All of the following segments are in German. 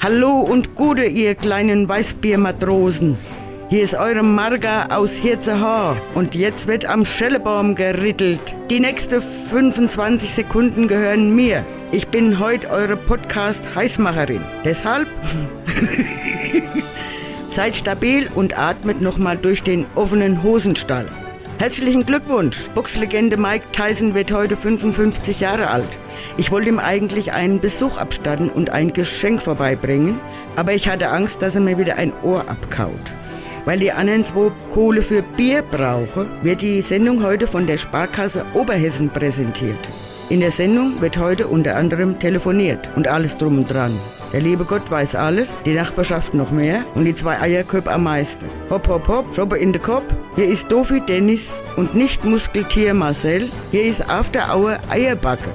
Hallo und Gute, ihr kleinen Weißbiermatrosen. Hier ist eure Marga aus Hirzehaar und jetzt wird am Schellebaum gerittelt. Die nächsten 25 Sekunden gehören mir. Ich bin heute eure Podcast-Heißmacherin. Deshalb seid stabil und atmet nochmal durch den offenen Hosenstall. Herzlichen Glückwunsch! Boxlegende Mike Tyson wird heute 55 Jahre alt. Ich wollte ihm eigentlich einen Besuch abstatten und ein Geschenk vorbeibringen, aber ich hatte Angst, dass er mir wieder ein Ohr abkaut. Weil die anderen zwei Kohle für Bier brauchen, wird die Sendung heute von der Sparkasse Oberhessen präsentiert. In der Sendung wird heute unter anderem telefoniert und alles drum und dran. Der liebe Gott weiß alles, die Nachbarschaft noch mehr und die 2 Eierköpfe am meisten. Hopp, hopp, hopp, Schobbe in den Kopf. Hier ist Dofi Dennis und nicht Muskeltier Marcel. Hier ist After Hour Eierbacke.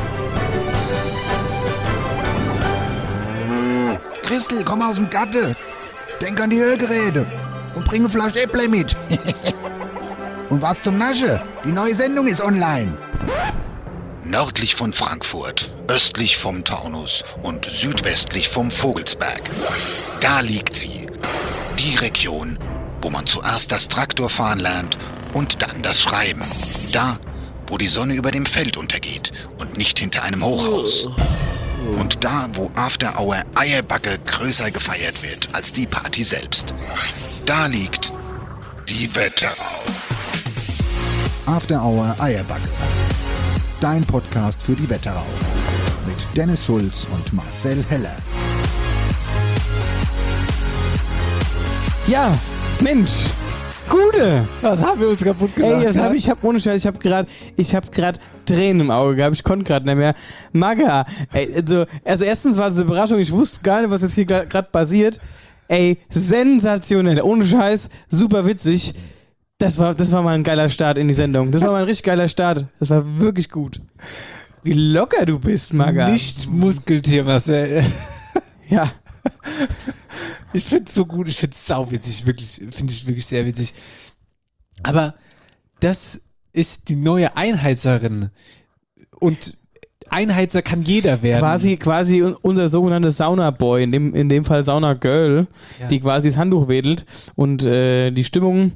Christel, komm aus dem Gatte. Denk an die Hörgeräte und bring eine Flasche Äpple mit. Und was zum Nasche? Die neue Sendung ist online. Nördlich von Frankfurt, östlich vom Taunus und südwestlich vom Vogelsberg. Da liegt sie. Die Region, wo man zuerst das Traktorfahren lernt und dann das Schreiben. Da, wo die Sonne über dem Feld untergeht und nicht hinter einem Hochhaus. Und da, wo After Hour Eierbacke größer gefeiert wird als die Party selbst. Da liegt die Wetterau. After Hour Eierbacke. Dein Podcast für die Wetterau. Mit Dennis Schulz und Marcel Heller. Ja, Mensch. Gute. Was haben wir uns kaputt gemacht? Ey, ich hab ohne Scheiß, ich hab grad Tränen im Auge gehabt. Ich konnte gerade nicht mehr. Maga. Ey, also erstens war das eine Überraschung. Ich wusste gar nicht, was jetzt hier gerade passiert. Ey, sensationell. Ohne Scheiß. Super witzig. Das war mal ein geiler Start in die Sendung. Das war mal ein richtig geiler Start. Das war wirklich gut. Wie locker du bist, Maga. Nicht Muskeltier, Marcel. Ja. Ich find's so gut. Ich find's sauwitzig. Finde ich wirklich sehr witzig. Aber das ist die neue Einheizerin. Und Einheizer kann jeder werden. Quasi unser sogenanntes Saunaboy, in dem Fall Sauna-Girl, ja, die quasi das Handtuch wedelt und die Stimmung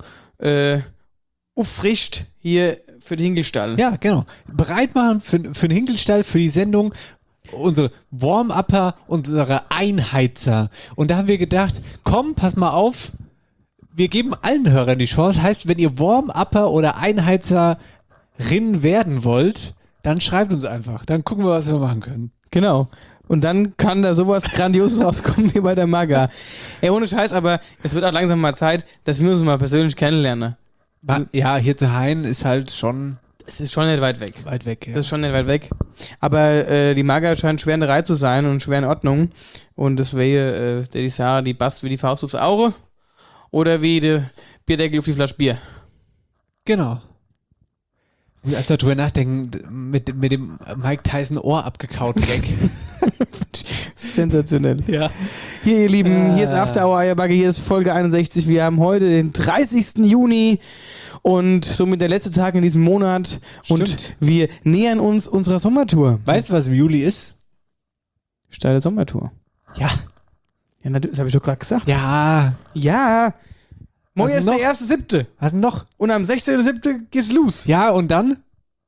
auffrischt hier für den Hinkelstall. Ja, genau. Bereit machen für den Hinkelstall, für die Sendung, unsere Warm-Upper, unsere Einheizer. Und da haben wir gedacht, komm, pass mal auf, wir geben allen Hörern die Chance. Heißt, wenn ihr Warm-Upper oder Einheizerin werden wollt, dann schreibt uns einfach. Dann gucken wir, was wir machen können. Genau. Und dann kann da sowas Grandioses rauskommen wie bei der Maga. Ey, ohne Scheiß, aber es wird auch langsam mal Zeit, dass wir uns mal persönlich kennenlernen. Ja, hier zu Hain ist halt schon... Es ist schon nicht weit weg. Weit weg, ja. Das ist schon nicht weit weg. Aber die Maga scheint schwer in der Reihe zu sein und schwer in Ordnung. Und deswegen, die Sarah, die passt wie die Faust aufs Auge. Oder wie der Bierdeckel auf die Flasche Bier. Genau. Als wir drüber nachdenken, mit dem Mike Tyson Ohr abgekauten weg. Sensationell. Ja. Hier, ihr Lieben, hier ist After Hour Eierbacke, hier ist Folge 61. Wir haben heute den 30. Juni und somit der letzte Tag in diesem Monat. Stimmt. Und wir nähern uns unserer Sommertour. Weißt du, was im Juli ist? Steile Sommertour. Ja. Ja, natürlich, das habe ich doch gerade gesagt. Ja. Ja. Morgen Was ist noch? der 1.7. Was denn noch? Und am 16.7. geht's los. Ja, und dann?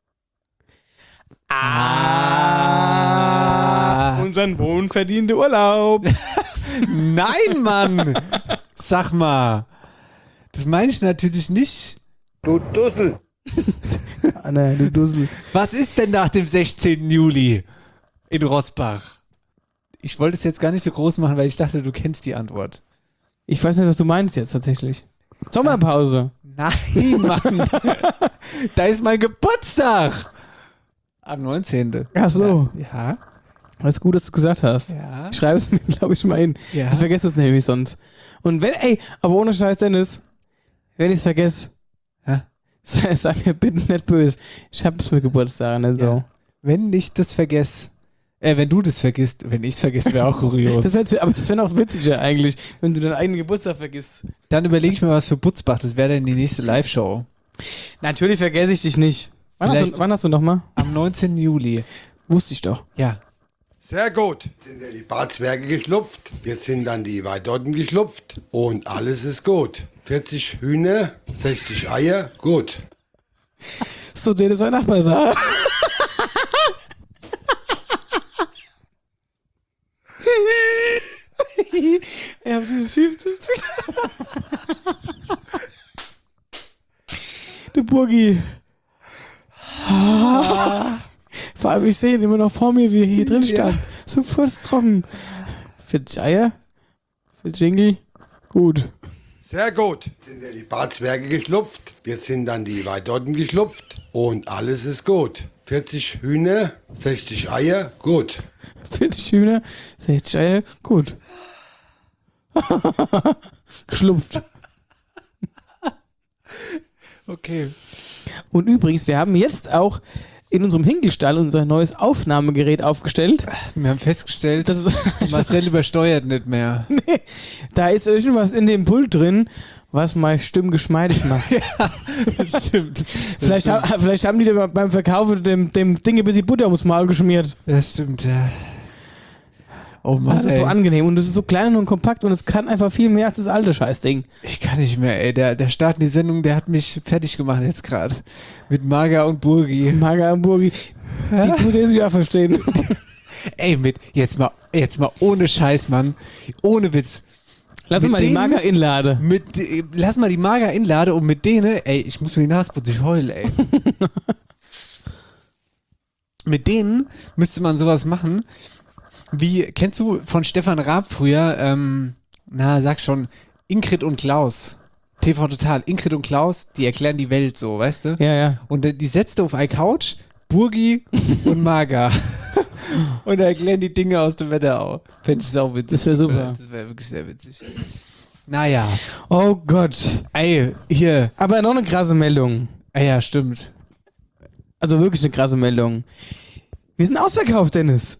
Unseren wohlverdienten Urlaub. Nein, Mann! Sag mal. Das meine ich natürlich nicht. Du Dussel. Anna, du Dussel. Was ist denn nach dem 16. Juli in Rossbach? Ich wollte es jetzt gar nicht so groß machen, weil ich dachte, du kennst die Antwort. Ich weiß nicht, was du meinst jetzt tatsächlich. Sommerpause. Nein, Mann. Da ist mein Geburtstag. Am 19. Ach so. Ja. Alles gut, dass du gesagt hast. Ja. Ich schreibe es mir, glaube ich, mal hin. Ja. Ich vergesse es nämlich sonst. Und wenn, aber ohne Scheiß, Dennis, wenn ich es vergesse, sei mir bitte nicht böse. Ich habe es mit Geburtstag nicht so. Ja. Wenn ich das vergesse, wenn du das vergisst, wenn ich es vergesse, wäre auch kurios. Aber das wäre noch witziger eigentlich, wenn du deinen eigenen Geburtstag vergisst. Dann überlege ich mir was für Butzbach, das wäre dann die nächste Live-Show. Natürlich vergesse ich dich nicht. Wann hast du nochmal? Am 19. Juli. Wusste ich doch. Ja. Sehr gut. Sind ja die Barzwerge geschlupft, jetzt sind dann die Weidotten geschlupft und alles ist gut. 40 Hühner, 60 Eier, gut. So, der ist ein Nachbar sah. Ich hab dieses Typ. Du Burgi. Vor allem, ich sehe ihn immer noch vor mir, wie er hier drin stand. So furztrocken. 40 Eier? 40 Jingle? Gut. Sehr gut. Sind ja die Barzwerge geschlupft, jetzt sind dann die Weidotten geschlupft und alles ist gut. 40 Hühner, 60 Eier, gut. 40 Hühner, 60 Eier, gut. Geschlupft. Okay. Und übrigens, wir haben jetzt auch in unserem Hinkelstall unser neues Aufnahmegerät aufgestellt. Wir haben festgestellt, Das ist Marcel übersteuert nicht mehr. Da ist irgendwas in dem Pult drin, was meine Stimme geschmeidig macht. Das stimmt. Vielleicht haben die da beim Verkauf dem Ding ein bisschen Butter ums Maul geschmiert. Das stimmt, ja. Oh Mann, Das ist so ey. angenehm und es ist so klein und kompakt und es kann einfach viel mehr als das alte Scheißding. Ich kann nicht mehr, ey. Der Start in die Sendung, der hat mich fertig gemacht jetzt gerade. Mit Marga und Burgi. Marga Hamburgi, die tut den sich auch verstehen. Ey, jetzt mal ohne Scheiß, Mann. Ohne Witz. Lass Mit mal die denen- Marga inlade. Lass mal die Marga inlade und mit denen, ey, ich muss mir die Nase putzen, ich heul, ey. Mit denen müsste man sowas machen, wie, kennst du von Stefan Raab früher, sag schon, Ingrid und Klaus. TV Total, Ingrid und Klaus, die erklären die Welt so, weißt du? Ja, ja. Und die setzte auf eine Couch, Burgi und Marga. Und da erklären die Dinge aus dem Wetterau. Fände ich sau witzig. Das wär super. Das wäre wirklich sehr witzig. Naja. Oh Gott. Ey, hier. Aber noch eine krasse Meldung. Ja, stimmt. Also wirklich eine krasse Meldung. Wir sind ausverkauft, Dennis.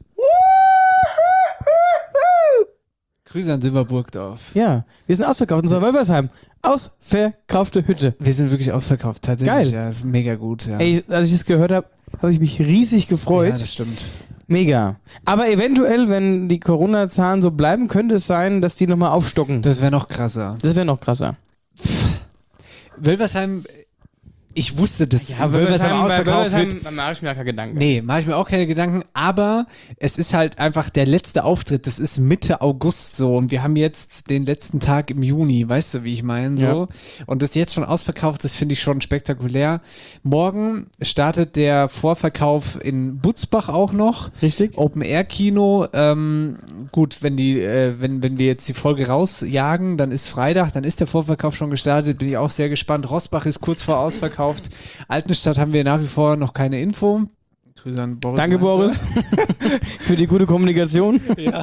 Grüße an Silberburgdorf. Ja, wir sind ausverkauft. Unser Wölversheim. Ausverkaufte Hütte. Wir sind wirklich ausverkauft, tatsächlich. Geil. Ja, das ist mega gut. Ja. Ey, als ich das gehört habe, habe ich mich riesig gefreut. Ja, das stimmt. Mega. Aber eventuell, wenn die Corona-Zahlen so bleiben, könnte es sein, dass die nochmal aufstocken. Das wäre noch krasser. Das wäre noch krasser. Wölversheim, ich wusste, dass Wölversheim ausverkauft wird. mache ich mir keine Gedanken. Nee, mache ich mir auch keine Gedanken, aber es ist halt einfach der letzte Auftritt, das ist Mitte August so und wir haben jetzt den letzten Tag im Juni, weißt du, wie ich meine, so. Ja. Und das jetzt schon ausverkauft, das finde ich schon spektakulär. Morgen startet der Vorverkauf in Butzbach auch noch. Richtig? Open-Air-Kino, gut, wenn wir jetzt die Folge rausjagen, dann ist Freitag, dann ist der Vorverkauf schon gestartet, bin ich auch sehr gespannt. Rossbach ist kurz vor Ausverkauf. Altenstadt haben wir nach wie vor noch keine Info. Grüße an Boris. Danke, Boris, für die gute Kommunikation. Ja.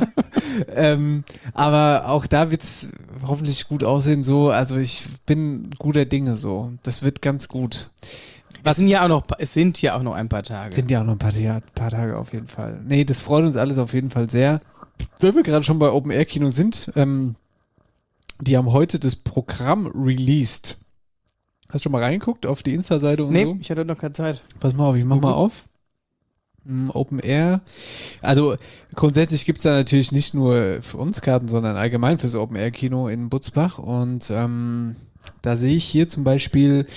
Aber auch da wird es hoffentlich gut aussehen, so. Also ich bin guter Dinge so. Das wird ganz gut. Es sind ja auch noch ein paar Tage. Sind ja auch noch ein paar Tage auf jeden Fall. Nee, das freut uns alles auf jeden Fall sehr. Wenn wir gerade schon bei Open Air Kino sind, die haben heute das Programm released. Hast du schon mal reingeguckt auf die Insta-Seite und Nee, so? ich hatte noch keine Zeit. Pass mal auf, ich mach mal auf. Open Air. Also grundsätzlich gibt es da natürlich nicht nur für uns Karten, sondern allgemein fürs Open Air Kino in Butzbach. Und da sehe ich hier zum Beispiel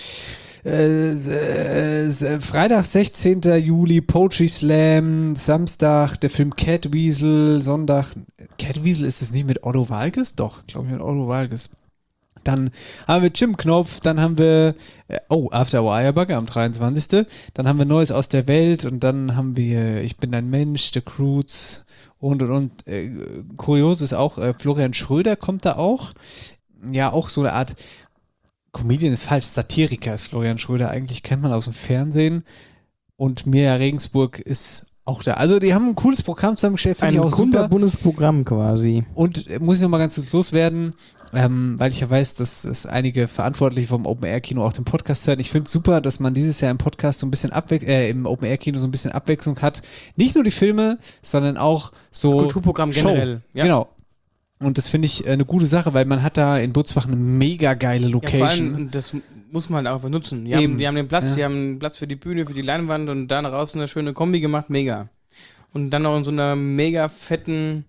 Freitag, 16. Juli, Poetry Slam, Samstag der Film Catweasel, Sonntag, Catweasel, ist es nicht mit Otto Walkes? Doch, glaube ich mit Otto Walkes. Dann haben wir Jim Knopf, dann haben wir After Wirebugger am 23. Dann haben wir Neues aus der Welt und dann haben wir Ich bin ein Mensch, The Croods und. Kurios ist auch, Florian Schröder kommt da auch. Ja, auch so eine Art Comedian ist falsch, Satiriker ist Florian Schröder, eigentlich kennt man aus dem Fernsehen und Mirja Regensburg ist auch da. Also die haben ein cooles Programm zusammengestellt, finde ich auch super. Ein Bundesprogramm quasi. Und muss ich noch mal ganz kurz loswerden, weil ich ja weiß, dass einige Verantwortliche vom Open Air Kino auch den Podcast hören. Ich finde es super, dass man dieses Jahr im Podcast so ein bisschen im Open Air Kino so ein bisschen Abwechslung hat. Nicht nur die Filme, sondern auch so Das Kulturprogramm Show. generell. Ja. Genau. Und das finde ich eine gute Sache, weil man hat da in Butzbach eine mega geile Ja, Location. vor allem, das muss man halt auch nutzen. Die Eben. haben den Platz, Ja. die haben einen Platz für die Bühne, für die Leinwand und da raus eine schöne Kombi gemacht, mega. und dann noch in so einer mega fetten,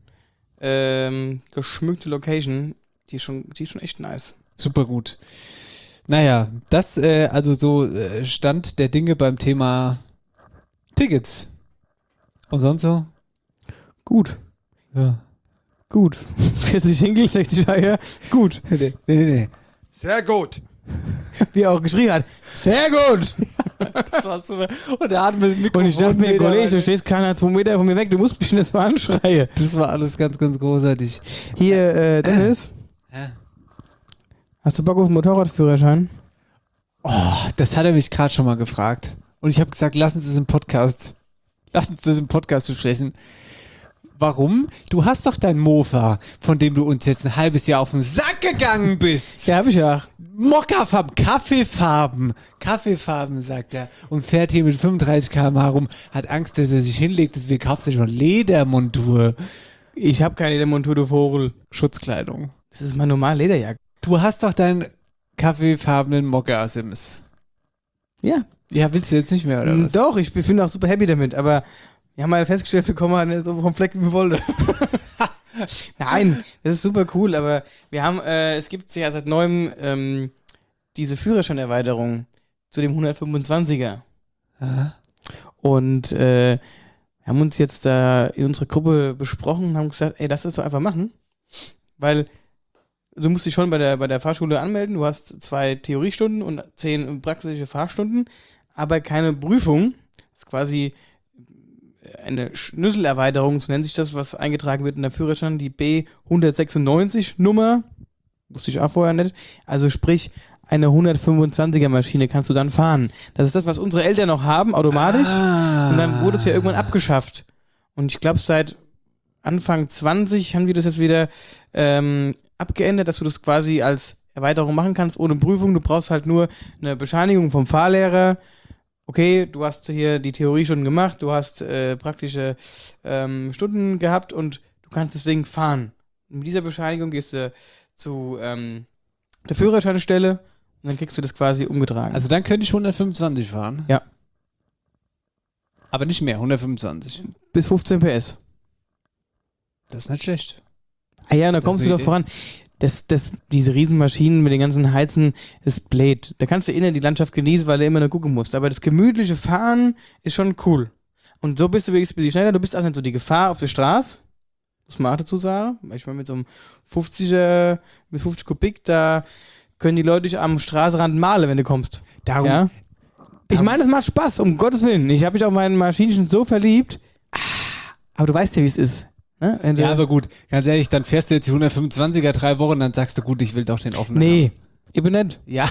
geschmückte Location. Die ist schon echt nice. Super gut. Naja, das also so Stand der Dinge beim Thema Tickets. Und sonst so? Gut. Ja. Gut. 40 Hinkel, 60 Eier. Gut. Nee. Sehr gut. Wie er auch geschrien hat. Sehr gut. Das war super. Und er hat mit dem Mikrofon. Und ich dachte mir, Kollege, du stehst keiner 2 Meter von mir weg, du musst mich nicht mal anschreien. Das war alles ganz, ganz großartig. Hier, Dennis. Ja. Hast du Bock auf einen Motorradführerschein? Oh, das hat er mich gerade schon mal gefragt. Und ich habe gesagt, lass uns das im Podcast besprechen. Warum? Du hast doch dein Mofa, von dem du uns jetzt ein halbes Jahr auf den Sack gegangen bist. Ja, hab ich ja. Mokkafarben, Kaffeefarben, sagt er. Und fährt hier mit 35 km/h rum, hat Angst, dass er sich hinlegt, deswegen kauft er schon Ledermontur. Ich hab keine Ledermontur, du Vogel. Schutzkleidung. Das ist mein normal Lederjacke. Du hast doch deinen kaffeefarbenen Mokka-Sims. Ja. Ja, willst du jetzt nicht mehr, oder was? Doch, ich bin auch super happy damit, aber wir haben mal festgestellt, wir kommen halt nicht so vom Fleck, wie wir wollten. Nein, das ist super cool, aber wir haben, es gibt ja seit neuem diese Führerscheinerweiterung zu dem 125er. Aha. Und wir haben uns jetzt da in unserer Gruppe besprochen und haben gesagt, ey, lass das doch einfach machen, weil du musst dich schon bei der Fahrschule anmelden, du hast 2 Theoriestunden und 10 praktische Fahrstunden, aber keine Prüfung. Das ist quasi eine Schlüsselerweiterung, so nennt sich das, was eingetragen wird in der Führerschein, die B196-Nummer, wusste ich auch vorher nicht, also sprich, eine 125er Maschine kannst du dann fahren. Das ist das, was unsere Eltern noch haben, automatisch, und dann wurde es ja irgendwann abgeschafft. Und ich glaube, seit Anfang 20 haben wir das jetzt wieder abgeändert, dass du das quasi als Erweiterung machen kannst, ohne Prüfung. Du brauchst halt nur eine Bescheinigung vom Fahrlehrer. Okay, du hast hier die Theoriestunden gemacht, du hast praktische Stunden gehabt und du kannst das Ding fahren. Und mit dieser Bescheinigung gehst du zu der Führerscheinstelle und dann kriegst du das quasi umgetragen. Also dann könnte ich 125 fahren? Ja. Aber nicht mehr, 125. Bis 15 PS. Das ist nicht schlecht. Ah ja, und da Das kommst ist du eine doch voran. Diese Riesenmaschinen mit den ganzen Heizen, das blöd. Da kannst du innen die Landschaft genießen, weil du immer nur gucken musst. Aber das gemütliche Fahren ist schon cool. Und so bist du wirklich ein bisschen schneller. Du bist auch nicht so die Gefahr auf der Straße. Muss man auch dazu sagen. Ich meine, mit so einem 50er, mit 50 Kubik, da können die Leute dich am Straßenrand malen, wenn du kommst. Darum. Ja? Ich meine, es macht Spaß, um Gottes Willen. Ich habe mich auf meinen Maschinchen so verliebt. Aber du weißt ja, wie es ist. Ne? Ja, aber gut, ganz ehrlich, dann fährst du jetzt die 125er 3 Wochen, dann sagst du, gut, ich will doch den offenen Nee, haben. ich bin nicht. Ja.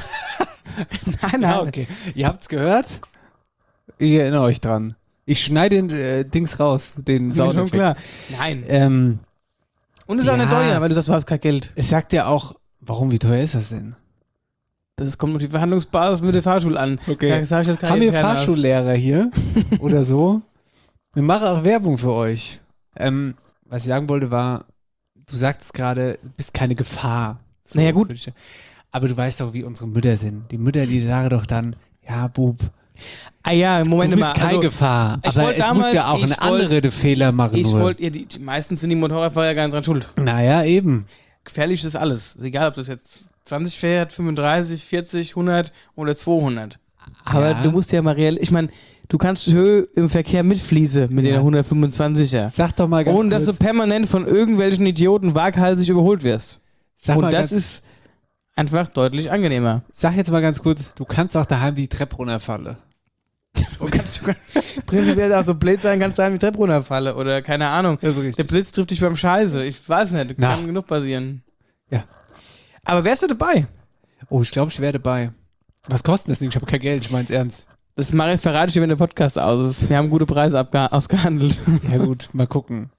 Nein. Ja, okay. Ihr habt's gehört? Ich erinnere euch dran. Ich schneide den Dings raus, den Ist mir schon Soundeffekt. klar. Nein. Und es ist auch nicht teuer, weil du sagst, du hast kein Geld. Es sagt ja auch, warum, wie teuer ist das denn? Kommt auf die Verhandlungsbasis mit der Fahrschule an. Okay. Da sag ich jetzt keine Haben wir Internas. Fahrschullehrer hier oder so? Wir machen auch Werbung für euch. Was ich sagen wollte war, du sagtest gerade, du bist keine Gefahr. So, Naja, gut. Aber du weißt doch, wie unsere Mütter sind. Die Mütter, die sagen doch dann, ja, Bub, Ah ja, Moment du bist mal. keine Also, Gefahr. ich Aber wollte es muss damals- ja auch ich eine andere Fehler machen. ich nur. wollte, die meistens sind die Motorradfahrer ja gar nicht dran schuld. Naja, eben. Gefährlich ist alles. Egal, ob das jetzt 20 fährt, 35, 40, 100 oder 200. Aber Ja. du musst ja mal real, ich meine, du kannst schön im Verkehr mitfließen mit den 125er. Sag doch mal ganz Ohne dass du kurz. permanent von irgendwelchen Idioten waghalsig überholt wirst. Sag Und mal das ganz, ist einfach deutlich angenehmer. Sag jetzt mal ganz kurz, du kannst auch daheim die Treppe runterfallen. Du kannst sogar prinzipiell auch so blöd sein, kannst daheim die Treppe runterfallen oder keine Ahnung. Das ist Der richtig. Blitz trifft dich beim Scheiße. Ich weiß nicht, Na. kann genug passieren. Ja. Aber wärst du dabei? Oh, ich glaube, ich wäre dabei. Was kostet das Ding? Ich habe kein Geld, ich mein's ernst. Das mache ich, verrate ich dir, wenn der Podcast aus ist. Wir haben gute Preise ausgehandelt. Ja gut, mal gucken.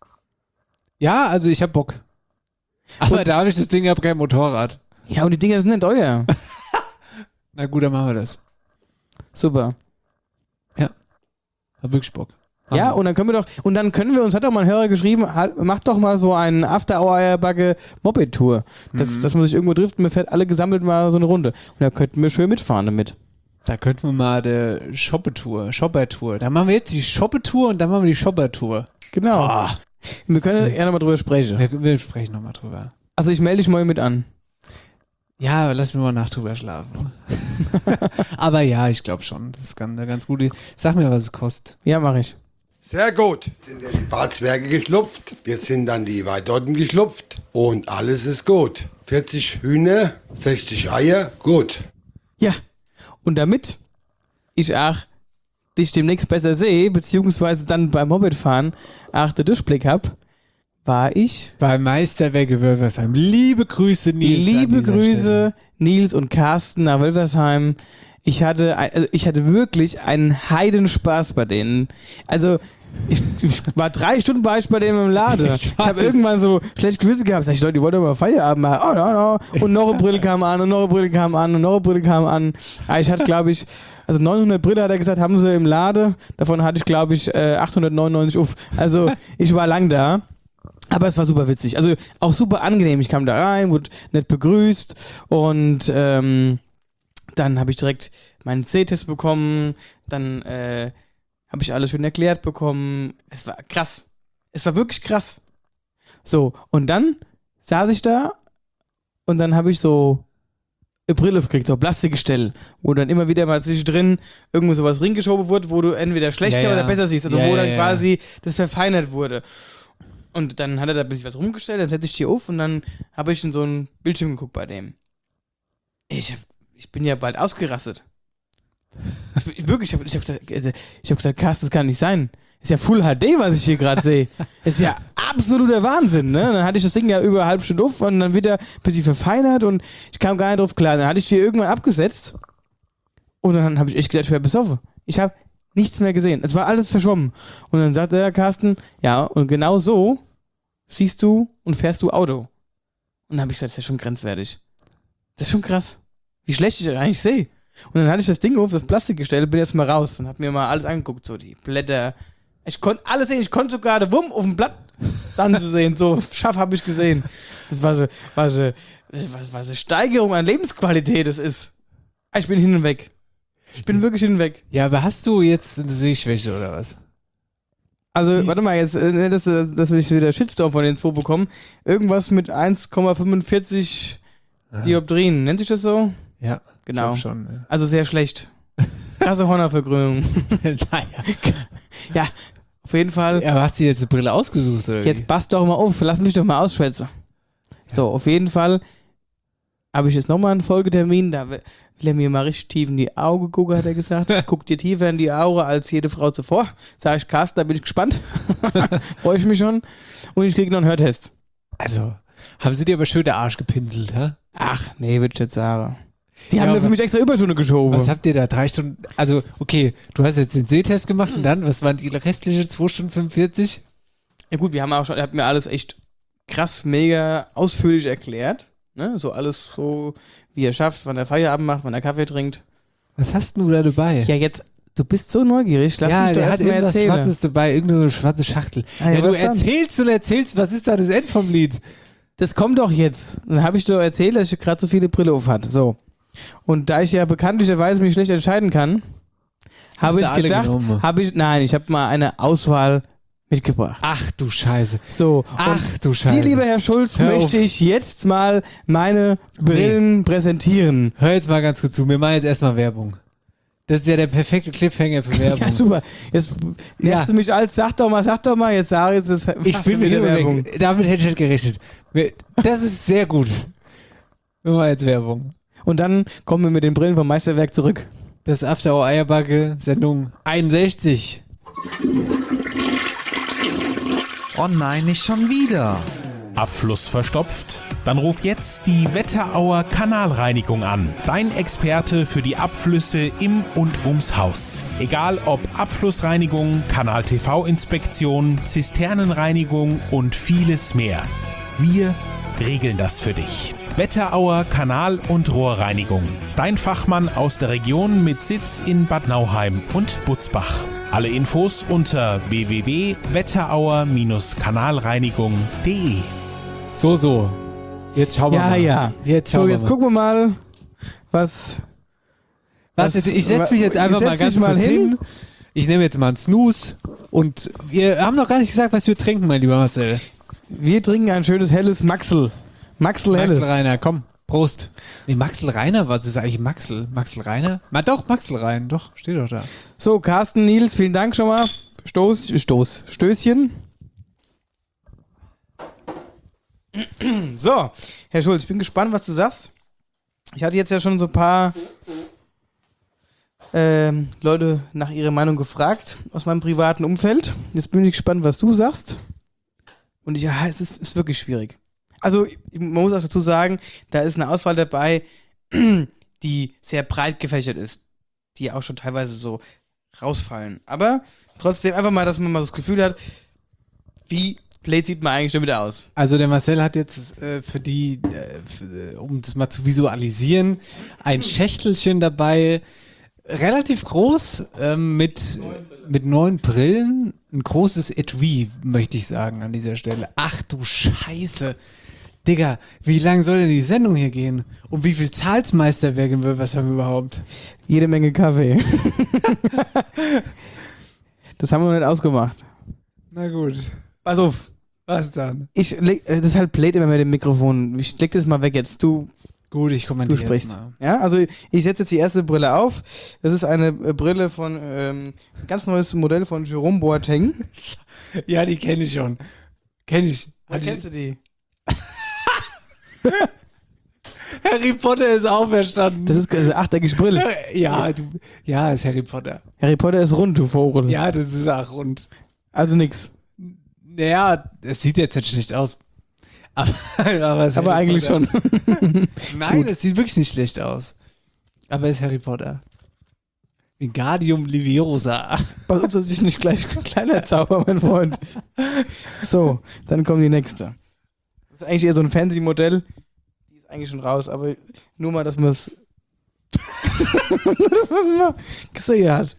Ja, also ich hab Bock. Aber da habe ich das Ding, hab kein Motorrad. Ja, und die Dinger sind nicht teuer. Na gut, dann machen wir das. Super. Hab wirklich Bock. Ja, und dann können wir uns, hat doch mal ein Hörer geschrieben, halt, macht doch mal so einen After-Hour-Bugge Moped-Tour. Dass man sich irgendwo trifft und wir fährt alle gesammelt mal so eine Runde. Und da könnten wir schön mitfahren damit. Da könnten wir mal die Shopper-Tour. Da machen wir jetzt die Shopper-Tour und dann machen wir die Shopper-Tour. Genau. Wir können ja nochmal drüber sprechen. Wir sprechen nochmal drüber. Also ich melde dich morgen mit an. Ja, lass mir mal Nacht drüber schlafen. Aber ja, ich glaube schon. Das ist eine ganz gute. Sag mir, was es kostet. Ja, mache ich. Sehr gut. Jetzt sind ja die Barzwerge geschlupft. Jetzt sind dann die Weidotten geschlupft. Und alles ist gut. 40 Hühner, 60 Eier, gut. Ja, und damit ich auch dich demnächst besser sehe, beziehungsweise dann beim Mopedfahren auch den Durchblick habe, war ich Bei Meisterwerke Wölversheim. Liebe Grüße, Nils. Liebe Grüße, Nils und Carsten nach Wölversheim. Ich hatte wirklich einen Heidenspaß bei denen. Also, ich war 3 Stunden bei denen im Laden. Ich habe irgendwann so schlecht Gewissen gehabt. Sag ich, Leute, die wollten mal Feierabend machen. Oh, no. Und noch eine Brille kam an und noch eine Brille kam an und noch eine Brille kam an. Aber ich hatte, glaube ich, also 900 Brille, hat er gesagt, haben sie im Laden. Davon hatte ich, glaube ich, 899 auf. Also, ich war lang da. Aber es war super witzig. Also auch super angenehm. Ich kam da rein, wurde nett begrüßt und dann habe ich direkt meinen C-Test bekommen. Dann habe ich alles schön erklärt bekommen. Es war krass. Es war wirklich krass. So, und dann saß ich da und dann habe ich so eine Brille gekriegt, so Plastikgestell, wo dann immer wieder mal zwischendrin irgendwo sowas reingeschoben wurde, wo du entweder schlechter oder besser siehst. Also wo dann quasi das verfeinert wurde. Und dann hat er da ein bisschen was rumgestellt, dann setze ich die auf und dann habe ich in so einen Bildschirm geguckt bei dem. Ich bin ja bald ausgerastet. Ich hab gesagt, Carsten, das kann nicht sein. Ist ja Full HD, was ich hier gerade sehe. Ist ja absoluter Wahnsinn, ne? Dann hatte ich das Ding ja über eine halbe Stunde auf und dann wieder ein bisschen verfeinert und ich kam gar nicht drauf klar. Dann hatte ich die irgendwann abgesetzt und dann habe ich echt gedacht, ich wäre besoffen. Ich habe nichts mehr gesehen. Es war alles verschwommen. Und dann sagte der Carsten, ja, und genau so siehst du und fährst du Auto. Und dann habe ich gesagt, das ist ja schon grenzwertig. Das ist schon krass. Wie schlecht ich das eigentlich sehe. Und dann hatte ich das Ding auf, das Plastikgestell, bin jetzt mal raus und habe mir mal alles angeguckt, so die Blätter. Ich konnte alles sehen. Ich konnte sogar den Wumm auf dem Blatt dann sehen. So scharf habe ich gesehen. Das war so Steigerung an Lebensqualität, das ist. Ich bin hin und weg. Ich bin wirklich hinweg. Ja, aber hast du jetzt eine Sehschwäche oder was? Also, warte mal, jetzt, dass ich wieder Shitstorm von den 2 bekomme. Irgendwas mit 1,45 Dioptrien. Nennt sich das so? Ja, genau. ich glaub schon. Ja. Also sehr schlecht. Krasse Hornervergrünung. Naja. Ja, auf jeden Fall. Ja, aber hast du jetzt eine Brille ausgesucht, oder Jetzt passt doch mal auf, lass mich doch mal ausschwätzen. So, auf jeden Fall habe ich jetzt nochmal einen Folgetermin, da will er mir mal richtig tief in die Augen gucken, hat er gesagt. Guck dir tiefer in die Augen als jede Frau zuvor. Sag ich, Carsten, da bin ich gespannt. Freue ich mich schon. Und ich kriege noch einen Hörtest. Also, haben sie dir aber schön der Arsch gepinselt, hä? Ach, nee, würde ich jetzt sagen. Die haben mir für mich extra Überstunde geschoben. Was habt ihr da? 3 Stunden? Also, okay, du hast jetzt den Sehtest gemacht und dann, was waren die restlichen 2 Stunden 45? Ja gut, er hat mir alles echt krass, mega ausführlich erklärt. Ne? So alles so, wie er schafft, wann er Feierabend macht, wann er Kaffee trinkt. Was hast du da dabei? Ja, jetzt, du bist so neugierig, lass mich doch der hat erst mal irgendwas erzählen. Schwarzes dabei, irgendeine schwarze Schachtel. Ah, ja, du was dann? erzählst und erzählst, was ist da das End vom Lied? Das kommt doch jetzt. Dann habe ich dir erzählt, dass ich gerade so viele Brille auf hatte. So. Und da ich ja bekanntlicherweise mich schlecht entscheiden kann, habe ich gedacht, ich habe mal eine Auswahl mitgebracht. Ach du Scheiße. So. Ach du Scheiße. Dir, lieber Herr Schulz, möchte ich jetzt mal meine Brillen präsentieren. Hör jetzt mal ganz kurz zu, wir machen jetzt erstmal Werbung. Das ist ja der perfekte Cliffhanger für Werbung. Ja, super. Jetzt nervst du mich als, sag doch mal, jetzt sag ich es. Ich bin wieder Werbung. Damit hätte ich nicht gerechnet. Das ist sehr gut. Wir machen jetzt Werbung. Und dann kommen wir mit den Brillen vom Meisterwerk zurück. Das After Hour Eierbacke, Sendung 61. Oh nein, nicht schon wieder. Abfluss verstopft? Dann ruf jetzt die Wetterauer Kanalreinigung an. Dein Experte für die Abflüsse im und ums Haus. Egal ob Abflussreinigung, Kanal-TV-Inspektion, Zisternenreinigung und vieles mehr. Wir regeln das für dich. Wetterauer Kanal- und Rohrreinigung. Dein Fachmann aus der Region mit Sitz in Bad Nauheim und Butzbach. Alle Infos unter www.wetterauer-kanalreinigung.de. So. Jetzt schauen wir mal. Ja. Jetzt gucken wir mal, was ich setze mich jetzt einfach mal ganz kurz hin. Ich nehme jetzt mal einen Snooze. Und wir haben noch gar nicht gesagt, was wir trinken, mein lieber Marcel. Wir trinken ein schönes helles Maxl. Maxl helles. Maxl Reiner, komm, Prost. Nee, Maxl Reiner, was ist eigentlich Maxl? Maxl Reiner? Doch, Maxl Rein, doch, steht doch da. So, Carsten, Nils, vielen Dank schon mal. Stößchen. So, Herr Schulz, ich bin gespannt, was du sagst. Ich hatte jetzt ja schon so ein paar Leute nach ihrer Meinung gefragt aus meinem privaten Umfeld. Jetzt bin ich gespannt, was du sagst. Und es ist wirklich schwierig. Also, man muss auch dazu sagen, da ist eine Auswahl dabei, die sehr breit gefächert ist. Die auch schon teilweise so rausfallen. Aber trotzdem einfach mal, dass man mal das Gefühl hat, wie blöd sieht man eigentlich damit aus. Also der Marcel hat jetzt um das mal zu visualisieren, ein Schächtelchen dabei, relativ groß, mit 9 Brillen, ein großes Etui, möchte ich sagen an dieser Stelle. Ach du Scheiße. Digga, wie lang soll denn die Sendung hier gehen? Und wie viel Zahlsmeisterwerk in was haben wir überhaupt? Jede Menge Kaffee. Das haben wir noch nicht ausgemacht. Na gut. Pass auf. Was dann? Das ist halt blöd immer mit dem Mikrofon. Ich leg das mal weg jetzt. Gut, ich kommentiere Du sprichst. jetzt mal. Ja, also ich setze jetzt die erste Brille auf. Das ist eine Brille von, ganz neues Modell von Jerome Boateng. Ja, die kenne ich schon. Woher kennst du die? Harry Potter ist auferstanden. Das ist eine achteckige Brille. Ja, ist Harry Potter. Harry Potter ist rund, du Vogel. Ja, das ist auch rund. Also nix. Naja, es sieht jetzt nicht schlecht aus. Aber eigentlich schon. Nein, es sieht wirklich nicht schlecht aus. Aber es ist Harry Potter. Wingardium Leviosa. Bei uns soll sich nicht gleich kleiner Zauber, mein Freund. So, dann kommt die nächste. Das ist eigentlich eher so ein Fancy-Modell. Die ist eigentlich schon raus, aber nur mal, dass man es mal gesehen hat.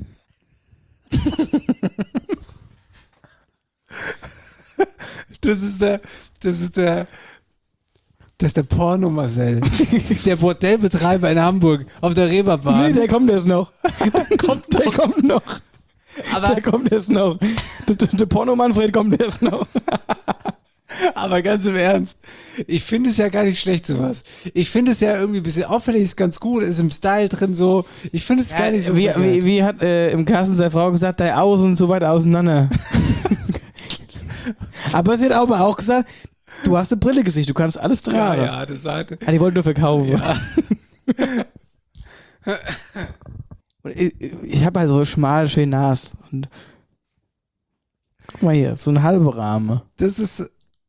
Das ist der Porno, Marcel. Der Bordellbetreiber in Hamburg auf der Reeperbahn. Nee, der kommt erst noch. Der kommt noch. Aber Der kommt erst noch. Der Porno-Manfred kommt erst noch. Aber ganz im Ernst, ich finde es ja gar nicht schlecht, sowas. Ich finde es ja irgendwie ein bisschen auffällig, ist ganz gut, ist im Style drin so. Ich finde es gar nicht so wie hat im Carsten seine Frau gesagt, deine Augen so weit auseinander. Aber sie hat aber auch gesagt, du hast eine Brille Gesicht, du kannst alles tragen. Ja, das sagte. Die wollte nur verkaufen. Ja. Und ich habe halt so schmal, schön Nas. Und guck mal hier, so ein halber Rahmen. Das ist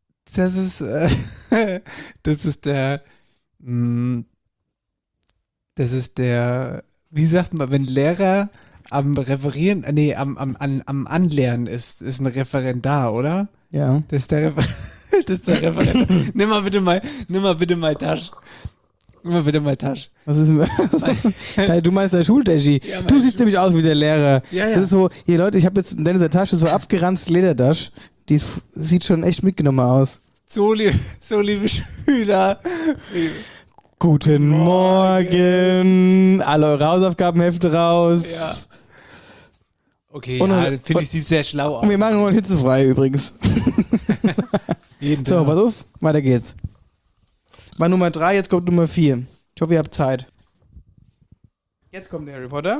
der, wie sagt man, wenn Lehrer am Referieren, am Anlernen ist ein Referendar, oder? Ja. Das ist der Referent. Nimm mal bitte mal Tasch. Was ist denn? Du meinst der Schuldeschi. Ja, du siehst nämlich aus wie der Lehrer. Ja. Das ist so, hier Leute, ich habe jetzt in dieser Tasche so abgeranzte Ledertasche. Die sieht schon echt mitgenommen aus. So liebe Schüler. Guten Morgen. Alle eure Hausaufgabenhefte raus. Ja. Okay, Und- finde ich, sieht sehr schlau aus. Und wir machen heute hitzefrei übrigens. Jeden So, Tag. pass auf, weiter geht's. War Nummer 3, jetzt kommt Nummer 4. Ich hoffe, ihr habt Zeit. Jetzt kommt der Harry Potter.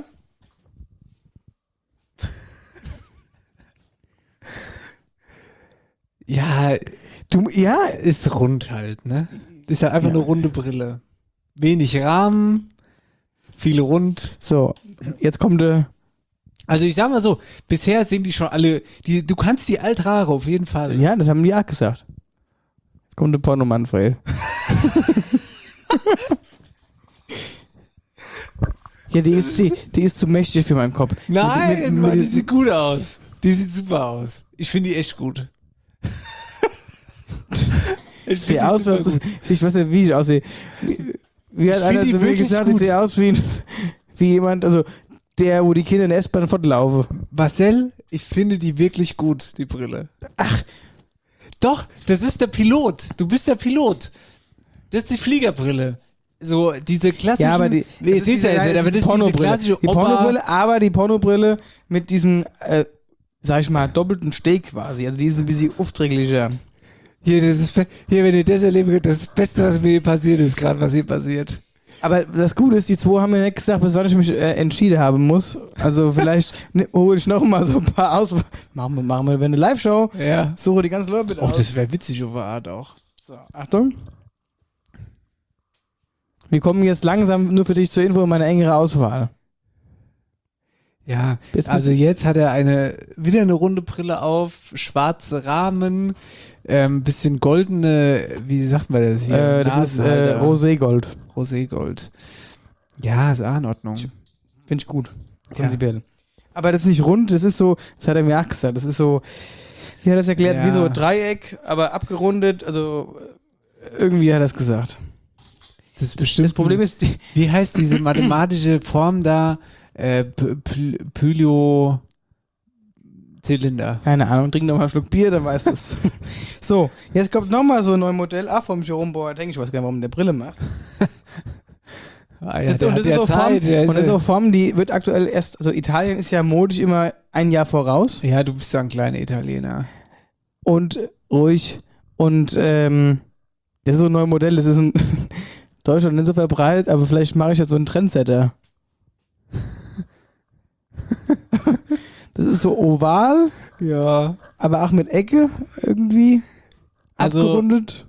Ja, ist rund halt, ne? Ist ja einfach eine runde Brille. Wenig Rahmen, viele rund. So, jetzt kommt der. Also ich sag mal so, bisher sind die schon alle, du kannst die Altrare auf jeden Fall. Ja, das haben die auch gesagt. Jetzt kommt der Porno-Manfred. Ja, die ist zu mächtig für meinen Kopf. Nein, Mit Mann, die sieht gut aus. Die sieht super aus. Ich finde die echt gut. Ich Ich sehe aus, ich weiß nicht, wie ich aussehe. Wie hat Ich einer find die zu mir wirklich gesagt, ich gut. sehe aus wie jemand, also der, wo die Kinder in der S-Bahn fortlaufen. Marcel, ich finde die wirklich gut, die Brille. Ach, doch, das ist der Pilot. Du bist der Pilot. Das ist die Fliegerbrille. So, diese klassische. Ja, aber die, Nee, seht ihr jetzt nicht, aber das ist diese klassische die Pornobrille, aber die Pornobrille mit diesem sag ich mal, doppelten Steg quasi. Also die ist ein bisschen aufträglicher. Hier, wenn ihr das erleben könnt, das Beste, was mir hier passiert ist, gerade was hier passiert. Aber das Gute ist, die zwei haben mir nicht gesagt, bis wann ich mich entschieden haben muss. Also vielleicht hole ich noch mal so ein paar aus. Machen wir eine Live-Show. Ja. Suche die ganzen Leute Oh, aus. das wäre witzig auf eine Art auch. So, Achtung. Wir kommen jetzt langsam nur für dich zur Info in meine engere Auswahl. Ja, Jetzt also jetzt hat er wieder eine runde Brille auf, schwarze Rahmen, bisschen goldene, wie sagt man das hier? Das ist Nasenhalter. Roségold. Roségold. Ja, ist auch in Ordnung. Finde ich gut. Prinzipiell. Aber das ist nicht rund, das ist so, das hat er mir auch gesagt, das ist so, wie hat er das erklärt, Ja. wie so Dreieck, aber abgerundet, also irgendwie hat er das gesagt. Das ist bestimmt. Das Problem ist, Wie heißt diese mathematische Form da? Pyliozylinder. keine Ahnung, trink noch mal einen Schluck Bier, dann weißt du es. So, jetzt kommt nochmal so ein neues Modell, vom Jerome Boateng, ich weiß gar nicht, warum der Brille macht. Ah, ja, Das, der und hat das ist ja so Form, Zeit, der ist und das ist ja- so Form, die wird aktuell erst, also Italien ist ja modisch immer ein Jahr voraus Ja, du bist ja ein kleiner Italiener. und ruhig und das ist so ein neues Modell, das ist in Deutschland nicht so verbreitet, aber vielleicht mache ich jetzt so einen Trendsetter. Das ist so oval, Ja. aber auch mit Ecke irgendwie Also- abgerundet.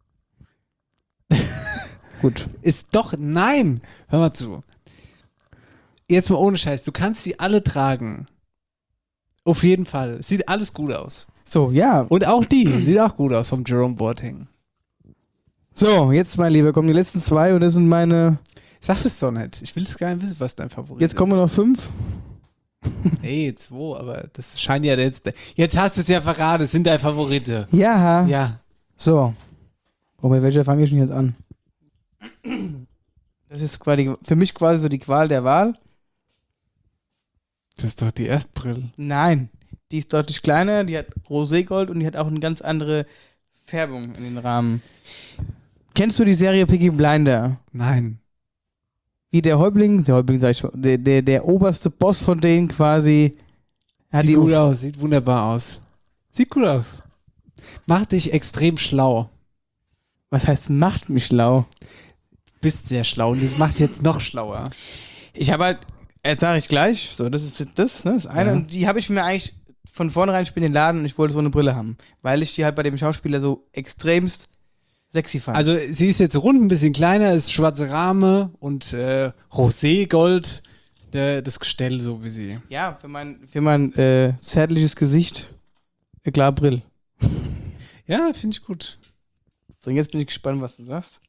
Gut. Ist doch, nein! Hör mal zu. Jetzt mal ohne Scheiß, du kannst die alle tragen. Auf jeden Fall. Sieht alles gut aus. So, ja. Und auch die sieht auch gut aus vom Jerome Boateng. So, jetzt, mein Lieber, kommen die letzten zwei und das sind meine. Sag es doch nicht. Ich will es gar nicht wissen, was dein Favorit Jetzt kommen noch 5. ist. Nee, 2, aber das scheint ja jetzt. Jetzt hast du es ja verraten, das sind deine Favorite. Ja. Ja. So. Bei welcher fange ich denn jetzt an? Das ist quasi, für mich quasi so die Qual der Wahl. Das ist doch die Erstbrille. Nein. Die ist deutlich kleiner, die hat Roségold und die hat auch eine ganz andere Färbung in den Rahmen. Kennst du die Serie Peaky Blinder? Nein. Wie der Häuptling sag ich mal, der oberste Boss von denen quasi. Hat Sieht die gut aus, sieht wunderbar aus. Sieht gut aus. Macht dich extrem schlau. Was heißt, macht mich schlau? Bist sehr schlau und das macht jetzt noch schlauer. Ich habe halt, jetzt sage ich gleich, so, das ist das, ne, das eine. Ja. Und die habe ich mir eigentlich von vornherein, ich bin in den Laden und ich wollte so eine Brille haben. Weil ich die halt bei dem Schauspieler so extremst sexy fand. Also sie ist jetzt rund, ein bisschen kleiner, ist schwarze Rahmen und Roségold, das Gestell so wie sie. ja, für mein zärtliches Gesicht, klar Brill. Ja, finde ich gut. So, und jetzt bin ich gespannt, was du sagst.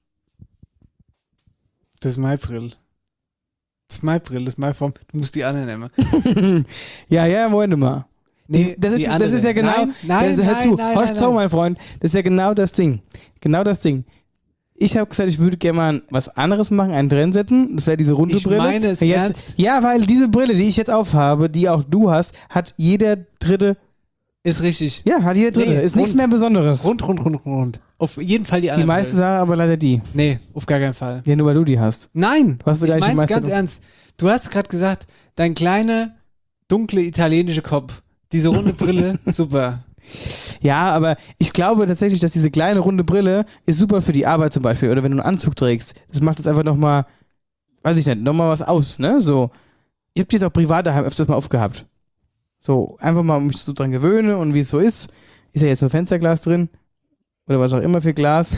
Das ist mein Brill. Das ist mein Brill, das ist meine Form. Du musst die andere nehmen. Ja, Moment mal. Das ist ja genau. Hör zu, horch zu, mein Freund. Das ist ja genau das Ding. Genau das Ding. Ich habe gesagt, ich würde gerne mal was anderes machen, einen Trend setzen. Das wäre diese runde Ich Brille. meine es jetzt, ernst. Ja, weil diese Brille, die ich jetzt aufhabe, die auch du hast, hat jeder Dritte. Ist richtig. Ja, hat jeder Dritte. Nee, ist nichts rund. mehr Besonderes. Rund. Auf jeden Fall die Die andere. meisten Brille. sagen aber leider die. Nee, auf gar keinen Fall. Ja, nur weil du die hast. Nein, Du hast ich gleich die mein's meiste- ganz ernst. Du hast gerade gesagt, dein kleiner, dunkle italienische Kopf, diese runde Brille, super. Ja, aber ich glaube tatsächlich, dass diese kleine runde Brille ist super für die Arbeit zum Beispiel. Oder wenn du einen Anzug trägst. Das macht jetzt einfach nochmal, weiß ich nicht, nochmal was aus, ne? So. Ich hab die jetzt auch privat daheim öfters mal aufgehabt. So, einfach mal, um mich so dran gewöhne und wie es so ist. Ist ja jetzt nur Fensterglas drin. Oder was auch immer für Glas.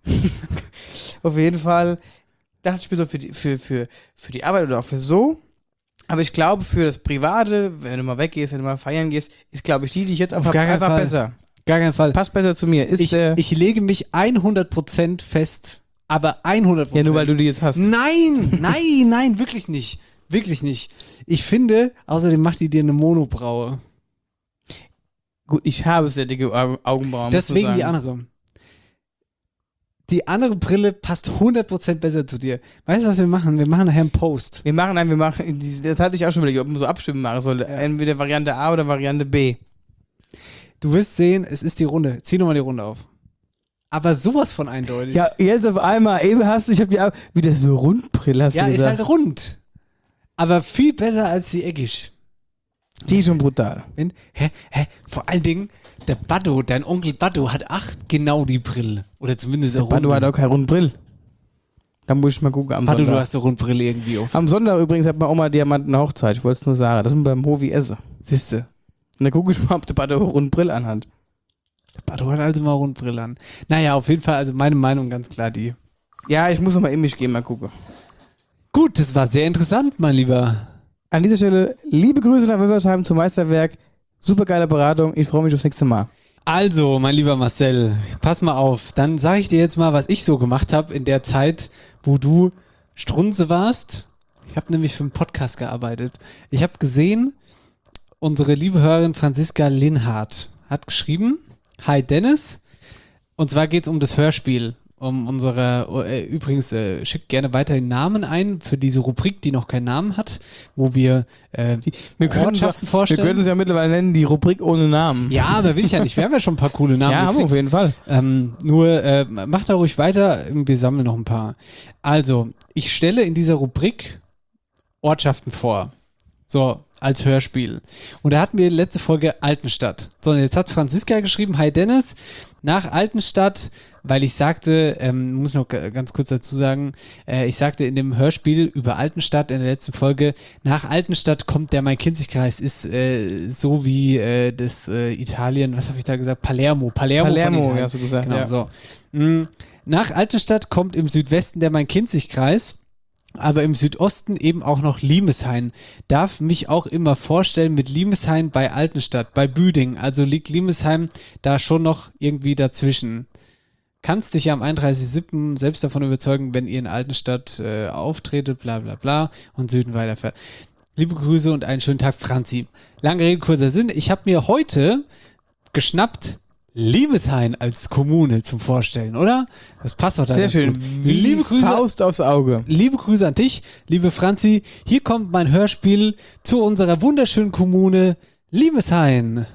Auf jeden Fall dachte ich mir so für die Arbeit oder auch für so. Aber ich glaube, für das Private, wenn du mal weggehst, wenn du mal feiern gehst, ist, glaube ich, die ich jetzt Auf einfach, gar keinen einfach Fall. besser. Gar keinen Fall. Passt besser zu mir. Ist, Ich lege mich 100% fest, aber 100%. ja, nur weil du die jetzt hast. Nein, wirklich nicht. Wirklich nicht. Ich finde, außerdem macht die dir eine Monobraue. Gut, ich habe sehr dicke Augenbrauen. Deswegen muss die ich sagen. andere. Die andere Brille passt 100% besser zu dir. Weißt du, was wir machen? Wir machen nachher einen Post. Das hatte ich auch schon überlegt, ob man so abstimmen machen sollte. Entweder Variante A oder Variante B. Du wirst sehen, es ist die Runde. Zieh nochmal die Runde auf. Aber sowas von eindeutig. Ja, jetzt auf einmal, eben hast du, ich habe die wieder so Rundbrille, hast Ja, du ist gesagt. halt rund. Aber viel besser als die eckig. Die ist schon brutal. Vor allen Dingen, der Baddo, dein Onkel Baddo hat genau die Brille. Oder zumindest eine Baddo hat auch keine Rundbrill. Da muss ich mal gucken am Baddo, Sonntag. du hast eine Rundbrille irgendwie auf. Am Sonntag übrigens hat meine Oma Diamanten Hochzeit. Ich wollte es nur sagen. Das sind wir beim Hovi Essen. Siehste. Und dann gucke ich mal, ob der Baddo Rundbrill anhat. Der Baddo hat also mal Rundbrille an. Naja, auf jeden Fall, also meine Meinung ganz klar die. Ja, ich muss noch mal in mich gehen, mal gucken. Gut, das war sehr interessant, mein Lieber. An dieser Stelle liebe Grüße nach Wilversheim zum Meisterwerk. Super geile Beratung. Ich freue mich aufs nächste Mal. Also, mein lieber Marcel, pass mal auf. Dann sage ich dir jetzt mal, was ich so gemacht habe in der Zeit, wo du Strunze warst. Ich habe nämlich für einen Podcast gearbeitet. Ich habe gesehen, unsere liebe Hörerin Franziska Linhardt hat geschrieben, Hi Dennis. Und zwar geht es um das Hörspiel. Um unsere, übrigens, schickt gerne weiterhin Namen ein für diese Rubrik, die noch keinen Namen hat, wo wir Ortschaften vorstellen. Wir können es ja mittlerweile nennen, die Rubrik ohne Namen. Ja, aber will ich ja nicht. Wir haben ja schon ein paar coole Namen Ja, haben wir auf jeden Fall. Nur macht da ruhig weiter, wir sammeln noch ein paar. Also, ich stelle in dieser Rubrik Ortschaften vor. So, als Hörspiel. Und da hatten wir letzte Folge Altenstadt. So, und jetzt hat Franziska geschrieben, Hi Dennis, nach Altenstadt, weil ich sagte, muss noch ganz kurz dazu sagen, ich sagte in dem Hörspiel über Altenstadt in der letzten Folge, nach Altenstadt kommt der Main-Kinzig-Kreis, ist so wie das Italien, was habe ich da gesagt? Palermo von Italien. Ja, hast du gesagt, Genau, ja. so. Nach Altenstadt kommt im Südwesten der Main-Kinzig-Kreis, aber im Südosten eben auch noch Limeshain. Darf mich auch immer vorstellen mit Limeshain bei Altenstadt, bei Büding. Also liegt Limesheim da schon noch irgendwie dazwischen. Kannst dich ja am 31.07. selbst davon überzeugen, wenn ihr in Altenstadt auftretet, bla bla bla und Süden weiterfährt. Liebe Grüße und einen schönen Tag, Franzi. Lange Rede, kurzer Sinn. Ich habe mir heute geschnappt, Limeshain als Kommune zum Vorstellen, oder? Das passt doch da. Sehr ganz schön. gut. Wie Liebe Grüße, Faust aufs Auge. liebe Grüße an dich, liebe Franzi. Hier kommt mein Hörspiel zu unserer wunderschönen Kommune Limeshain.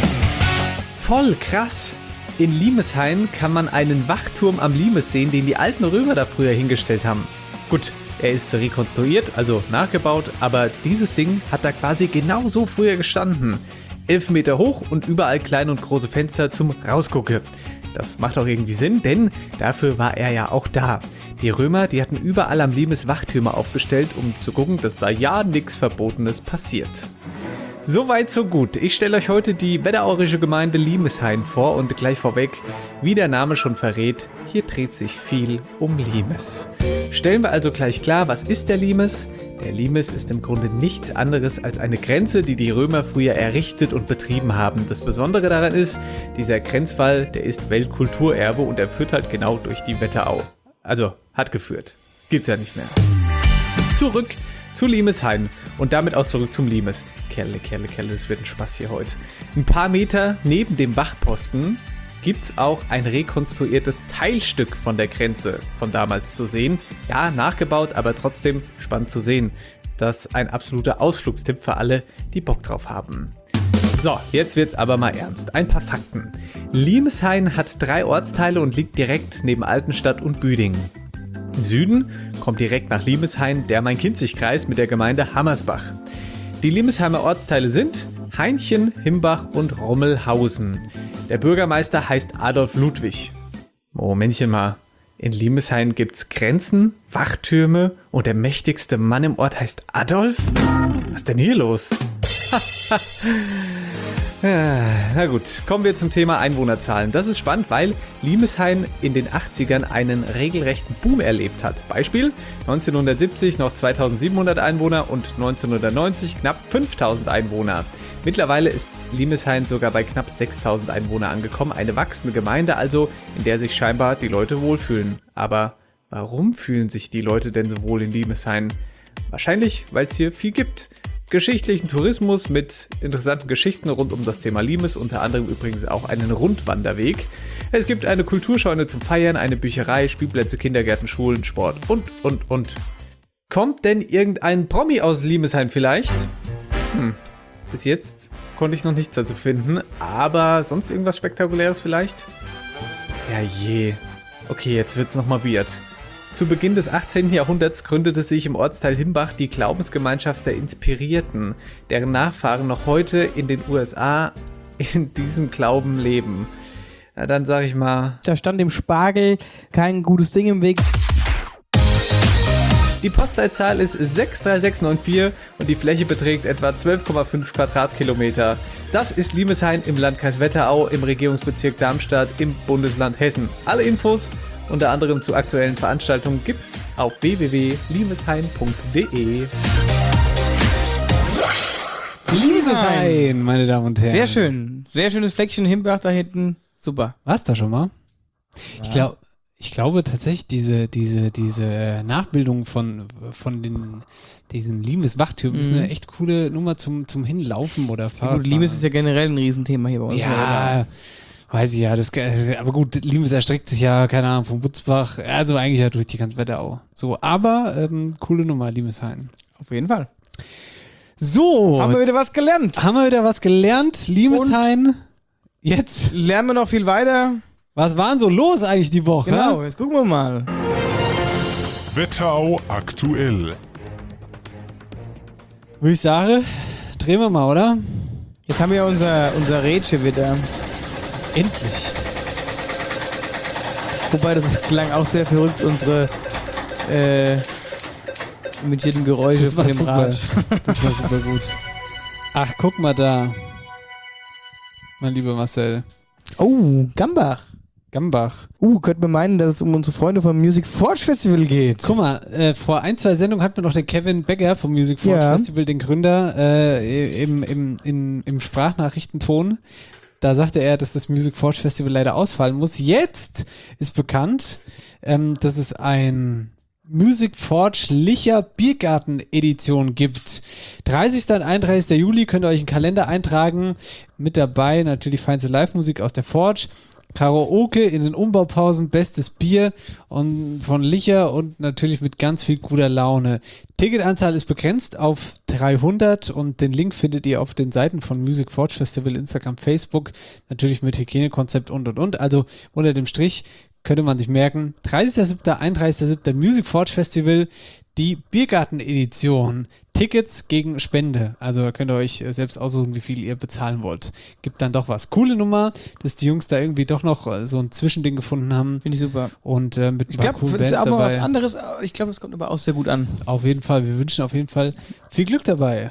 Voll krass! In Limeshain kann man einen Wachturm am Limes sehen, den die alten Römer da früher hingestellt haben. Gut, er ist rekonstruiert, also nachgebaut, aber dieses Ding hat da quasi genau so früher gestanden. 11 Meter hoch und überall kleine und große Fenster zum Rausgucke. Das macht auch irgendwie Sinn, denn dafür war er ja auch da. Die Römer, die hatten überall am Limes Wachtürme aufgestellt, um zu gucken, dass da ja nichts Verbotenes passiert. Soweit, so gut. Ich stelle euch heute die wetterauerische Gemeinde Limeshain vor und gleich vorweg, wie der Name schon verrät, hier dreht sich viel um Limes. Stellen wir also gleich klar, was ist der Limes? Der Limes ist im Grunde nichts anderes als eine Grenze, die die Römer früher errichtet und betrieben haben. Das Besondere daran ist, dieser Grenzwall, der ist Weltkulturerbe und er führt halt genau durch die Wetterau. Also, hat geführt. Gibt's ja nicht mehr. Zurück zu Limeshain und damit auch zurück zum Limes. Kerle, das wird ein Spaß hier heute. Ein paar Meter neben dem Wachposten gibt's auch ein rekonstruiertes Teilstück von der Grenze von damals zu sehen. Ja, nachgebaut, aber trotzdem spannend zu sehen. Das ist ein absoluter Ausflugstipp für alle, die Bock drauf haben. So, jetzt wird's aber mal ernst. Ein paar Fakten. Limeshain hat 3 Ortsteile und liegt direkt neben Altenstadt und Büding. Im Süden kommt direkt nach Limeshain der Main-Kinzig-Kreis mit der Gemeinde Hammersbach. Die Limesheimer Ortsteile sind Hainchen, Himbach und Rommelhausen. Der Bürgermeister heißt Adolf Ludwig. Momentchen mal, in Limeshain gibt's Grenzen, Wachtürme und der mächtigste Mann im Ort heißt Adolf? Was ist denn hier los? Na gut, kommen wir zum Thema Einwohnerzahlen. Das ist spannend, weil Limeshain in den 80ern einen regelrechten Boom erlebt hat. Beispiel, 1970 noch 2700 Einwohner und 1990 knapp 5000 Einwohner. Mittlerweile ist Limeshain sogar bei knapp 6000 Einwohner angekommen. Eine wachsende Gemeinde also, in der sich scheinbar die Leute wohlfühlen. Aber warum fühlen sich die Leute denn so wohl in Limeshain? Wahrscheinlich, weil es hier viel gibt. Geschichtlichen Tourismus mit interessanten Geschichten rund um das Thema Limes, unter anderem übrigens auch einen Rundwanderweg. Es gibt eine Kulturscheune zum Feiern, eine Bücherei, Spielplätze, Kindergärten, Schulen, Sport und. Kommt denn irgendein Promi aus Limeshain vielleicht? Bis jetzt konnte ich noch nichts dazu finden, aber sonst irgendwas Spektakuläres vielleicht? Ja je. Okay, jetzt wird's nochmal weird. Zu Beginn des 18. Jahrhunderts gründete sich im Ortsteil Himbach die Glaubensgemeinschaft der Inspirierten, deren Nachfahren noch heute in den USA in diesem Glauben leben. Na, dann sag ich mal... Da stand dem Spargel kein gutes Ding im Weg. Die Postleitzahl ist 63694 und die Fläche beträgt etwa 12,5 Quadratkilometer. Das ist Limeshain im Landkreis Wetterau im Regierungsbezirk Darmstadt im Bundesland Hessen. Alle Infos, unter anderem zu aktuellen Veranstaltungen, gibt's auf www.limeshain.de. Limeshain, meine Damen und Herren. Sehr schön. Sehr schönes Fleckchen Himbach da hinten. Super. War's da schon mal? Ja. Ich glaube tatsächlich, diese Nachbildung von diesen Limes-Wachtürmen ist eine echt coole Nummer zum Hinlaufen oder Fahrradfahren. Gut, Limes ist ja generell ein Riesenthema hier bei uns. Ja, weiß ich ja. Aber gut, Limes erstreckt sich ja, keine Ahnung, vom Butzbach, also eigentlich ja durch die ganze Wetterau. So, aber coole Nummer, Limeshain. Auf jeden Fall. So. Haben wir wieder was gelernt. Limeshain. Jetzt lernen wir noch viel weiter. Was war denn so los eigentlich die Woche? Genau, jetzt gucken wir mal. Wetterau aktuell. Würde ich sagen, drehen wir mal, oder? Jetzt haben wir unser Rätsel wieder. Endlich. Wobei, das klang auch sehr verrückt, unsere imitierten Geräusche von dem Rad. Das war super gut. Ach, guck mal da. Mein lieber Marcel. Oh, Gambach. Könnte man meinen, dass es um unsere Freunde vom Music Forge Festival geht. Guck mal, vor 1-2 Sendungen hatten wir noch den Kevin Becker vom Music Forge Festival, den Gründer, im Sprachnachrichtenton. Da sagte er, dass das Music Forge Festival leider ausfallen muss. Jetzt ist bekannt, dass es ein Music Forge Licher Biergarten Edition gibt. 30. und 31. Juli könnt ihr euch einen Kalender eintragen. Mit dabei natürlich feinste Live-Musik aus der Forge. Karaoke in den Umbaupausen, bestes Bier und von Licher und natürlich mit ganz viel guter Laune. Ticketanzahl ist begrenzt auf 300 und den Link findet ihr auf den Seiten von Music Forge Festival, Instagram, Facebook, natürlich mit Hygienekonzept und. Also unter dem Strich könnte man sich merken, 30.07., 31.07. Music Forge Festival, die Biergarten-Edition. Tickets gegen Spende. Also könnt ihr euch selbst aussuchen, wie viel ihr bezahlen wollt. Gibt dann doch was. Coole Nummer, dass die Jungs da irgendwie doch noch so ein Zwischending gefunden haben. Finde ich super. Und mit ich glaube, das ist aber was anderes. Ich glaube, das kommt aber auch sehr gut an. Auf jeden Fall. Wir wünschen auf jeden Fall viel Glück dabei.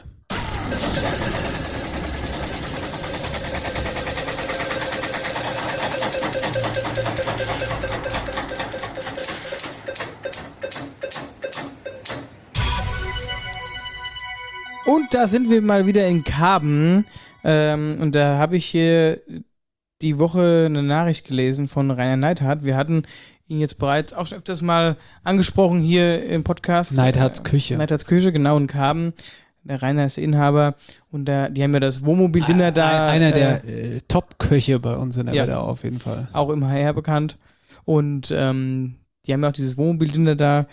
Und da sind wir mal wieder in Karben. Und da habe ich hier die Woche eine Nachricht gelesen von Rainer Neidhardt. Wir hatten ihn jetzt bereits auch schon öfters mal angesprochen hier im Podcast. Neidhardts Küche. Neidhardts Küche, genau, in Karben. Der Rainer ist der Inhaber. Und die haben ja das Wohnmobil-Dinner da. Einer der Top-Köche bei uns in der Wetterau auf jeden Fall. Auch im HR bekannt. Und die haben ja auch dieses Wohnmobil-Dinner da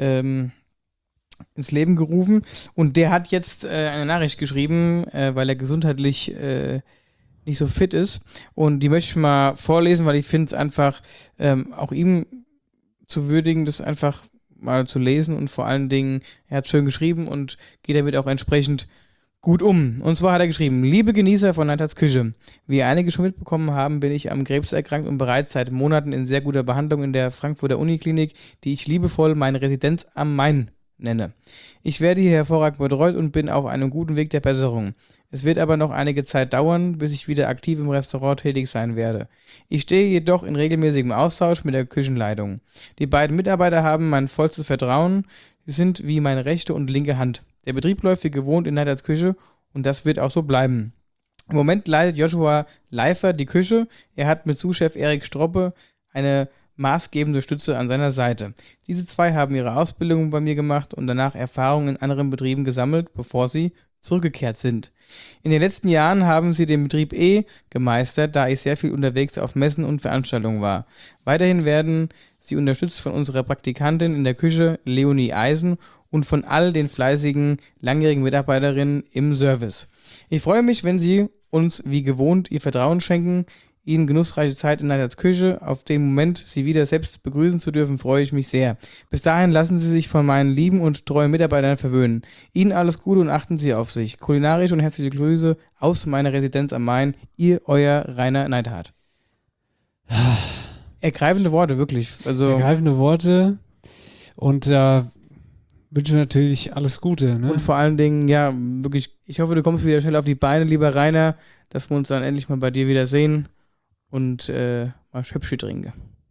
ins Leben gerufen. Und der hat jetzt eine Nachricht geschrieben, weil er gesundheitlich nicht so fit ist. Und die möchte ich mal vorlesen, weil ich finde es einfach auch ihm zu würdigen, das einfach mal zu lesen. Und vor allen Dingen, er hat schön geschrieben und geht damit auch entsprechend gut um. Und zwar hat er geschrieben: Liebe Genießer von Neidhardts Küche, wie einige schon mitbekommen haben, bin ich am Krebs erkrankt und bereits seit Monaten in sehr guter Behandlung in der Frankfurter Uniklinik, die ich liebevoll meine Residenz am Main nenne. Ich werde hier hervorragend betreut und bin auf einem guten Weg der Besserung. Es wird aber noch einige Zeit dauern, bis ich wieder aktiv im Restaurant tätig sein werde. Ich stehe jedoch in regelmäßigem Austausch mit der Küchenleitung. Die beiden Mitarbeiter haben mein vollstes Vertrauen, sie sind wie meine rechte und linke Hand. Der Betrieb läuft wie gewohnt in Neidhardts Küche und das wird auch so bleiben. Im Moment leitet Joshua Leifer die Küche. Er hat mit Sous-Chef Erik Stroppe eine maßgebende Stütze an seiner Seite. Diese zwei haben ihre Ausbildung bei mir gemacht und danach Erfahrungen in anderen Betrieben gesammelt, bevor sie zurückgekehrt sind. In den letzten Jahren haben sie den Betrieb gemeistert, da ich sehr viel unterwegs auf Messen und Veranstaltungen war. Weiterhin werden sie unterstützt von unserer Praktikantin in der Küche, Leonie Eisen, und von all den fleißigen, langjährigen Mitarbeiterinnen im Service. Ich freue mich, wenn Sie uns wie gewohnt Ihr Vertrauen schenken. Ihnen genussreiche Zeit in Neidhards Küche. Auf den Moment, Sie wieder selbst begrüßen zu dürfen, freue ich mich sehr. Bis dahin lassen Sie sich von meinen lieben und treuen Mitarbeitern verwöhnen. Ihnen alles Gute und achten Sie auf sich. Kulinarisch und herzliche Grüße aus meiner Residenz am Main. Euer Rainer Neidhardt. Ergreifende Worte, wirklich. Also Ergreifende Worte und wünsche natürlich alles Gute. Ne? Und vor allen Dingen, ja, wirklich, ich hoffe, du kommst wieder schnell auf die Beine, lieber Rainer, dass wir uns dann endlich mal bei dir wieder sehen und mal Schöpfchen trinken.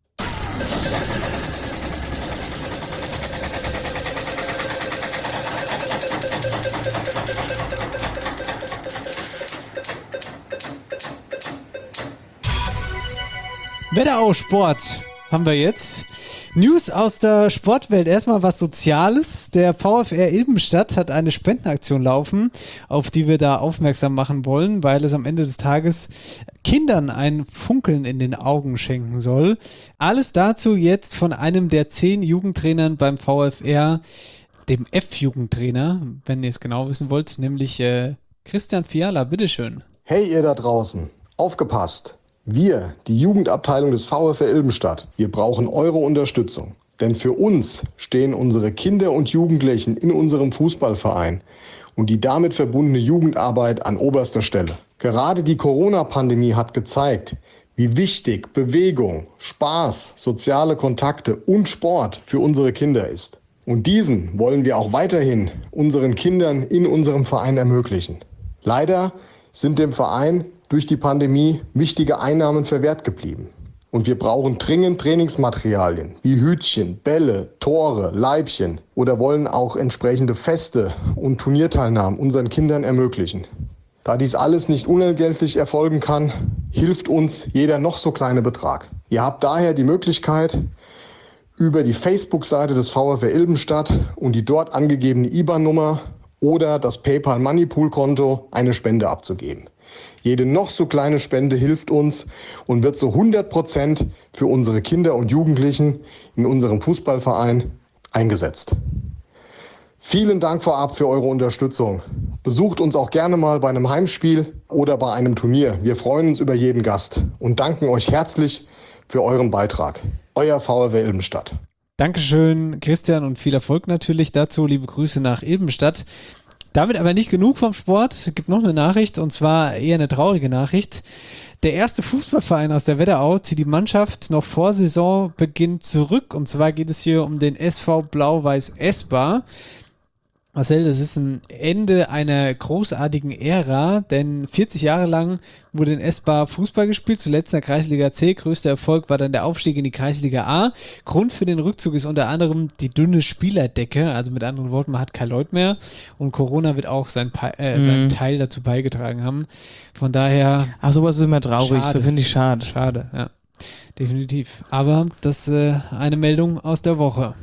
Wetterau Sport haben wir jetzt. News aus der Sportwelt. Erstmal was Soziales. Der VfR Ilbenstadt hat eine Spendenaktion laufen, auf die wir da aufmerksam machen wollen, weil es am Ende des Tages Kindern ein Funkeln in den Augen schenken soll. Alles dazu jetzt von einem der 10 Jugendtrainern beim VfR, dem F-Jugendtrainer, wenn ihr es genau wissen wollt, nämlich Christian Fiala. Bitteschön. Hey ihr da draußen, aufgepasst! Wir, die Jugendabteilung des VfR Ilbenstadt, wir brauchen eure Unterstützung. Denn für uns stehen unsere Kinder und Jugendlichen in unserem Fußballverein und die damit verbundene Jugendarbeit an oberster Stelle. Gerade die Corona-Pandemie hat gezeigt, wie wichtig Bewegung, Spaß, soziale Kontakte und Sport für unsere Kinder ist. Und diesen wollen wir auch weiterhin unseren Kindern in unserem Verein ermöglichen. Leider sind dem Verein durch die Pandemie wichtige Einnahmen verwehrt geblieben. Und wir brauchen dringend Trainingsmaterialien wie Hütchen, Bälle, Tore, Leibchen oder wollen auch entsprechende Feste und Turnierteilnahmen unseren Kindern ermöglichen. Da dies alles nicht unentgeltlich erfolgen kann, hilft uns jeder noch so kleine Betrag. Ihr habt daher die Möglichkeit, über die Facebook-Seite des VfR Ilbenstadt und die dort angegebene IBAN-Nummer oder das PayPal-Moneypool-Konto eine Spende abzugeben. Jede noch so kleine Spende hilft uns und wird zu 100% für unsere Kinder und Jugendlichen in unserem Fußballverein eingesetzt. Vielen Dank vorab für eure Unterstützung. Besucht uns auch gerne mal bei einem Heimspiel oder bei einem Turnier. Wir freuen uns über jeden Gast und danken euch herzlich für euren Beitrag. Euer VfR Ilbenstadt. Dankeschön, Christian, und viel Erfolg natürlich dazu. Liebe Grüße nach Ilbenstadt. Damit aber nicht genug vom Sport. Es gibt noch eine Nachricht, und zwar eher eine traurige Nachricht. Der erste Fußballverein aus der Wetterau zieht die Mannschaft noch vor Saisonbeginn zurück. Und zwar geht es hier um den SV Blau-Weiß Esbar. Marcel, das ist ein Ende einer großartigen Ära, denn 40 Jahre lang wurde in Esbar Fußball gespielt, zuletzt in der Kreisliga C. Größter Erfolg war dann der Aufstieg in die Kreisliga A. Grund für den Rückzug ist unter anderem die dünne Spielerdecke, also mit anderen Worten, man hat kein Leut mehr und Corona wird auch seinen Teil dazu beigetragen haben. Von daher... Ach, sowas ist immer traurig, schade. So finde ich schade. Schade, ja. Definitiv. Aber das ist eine Meldung aus der Woche.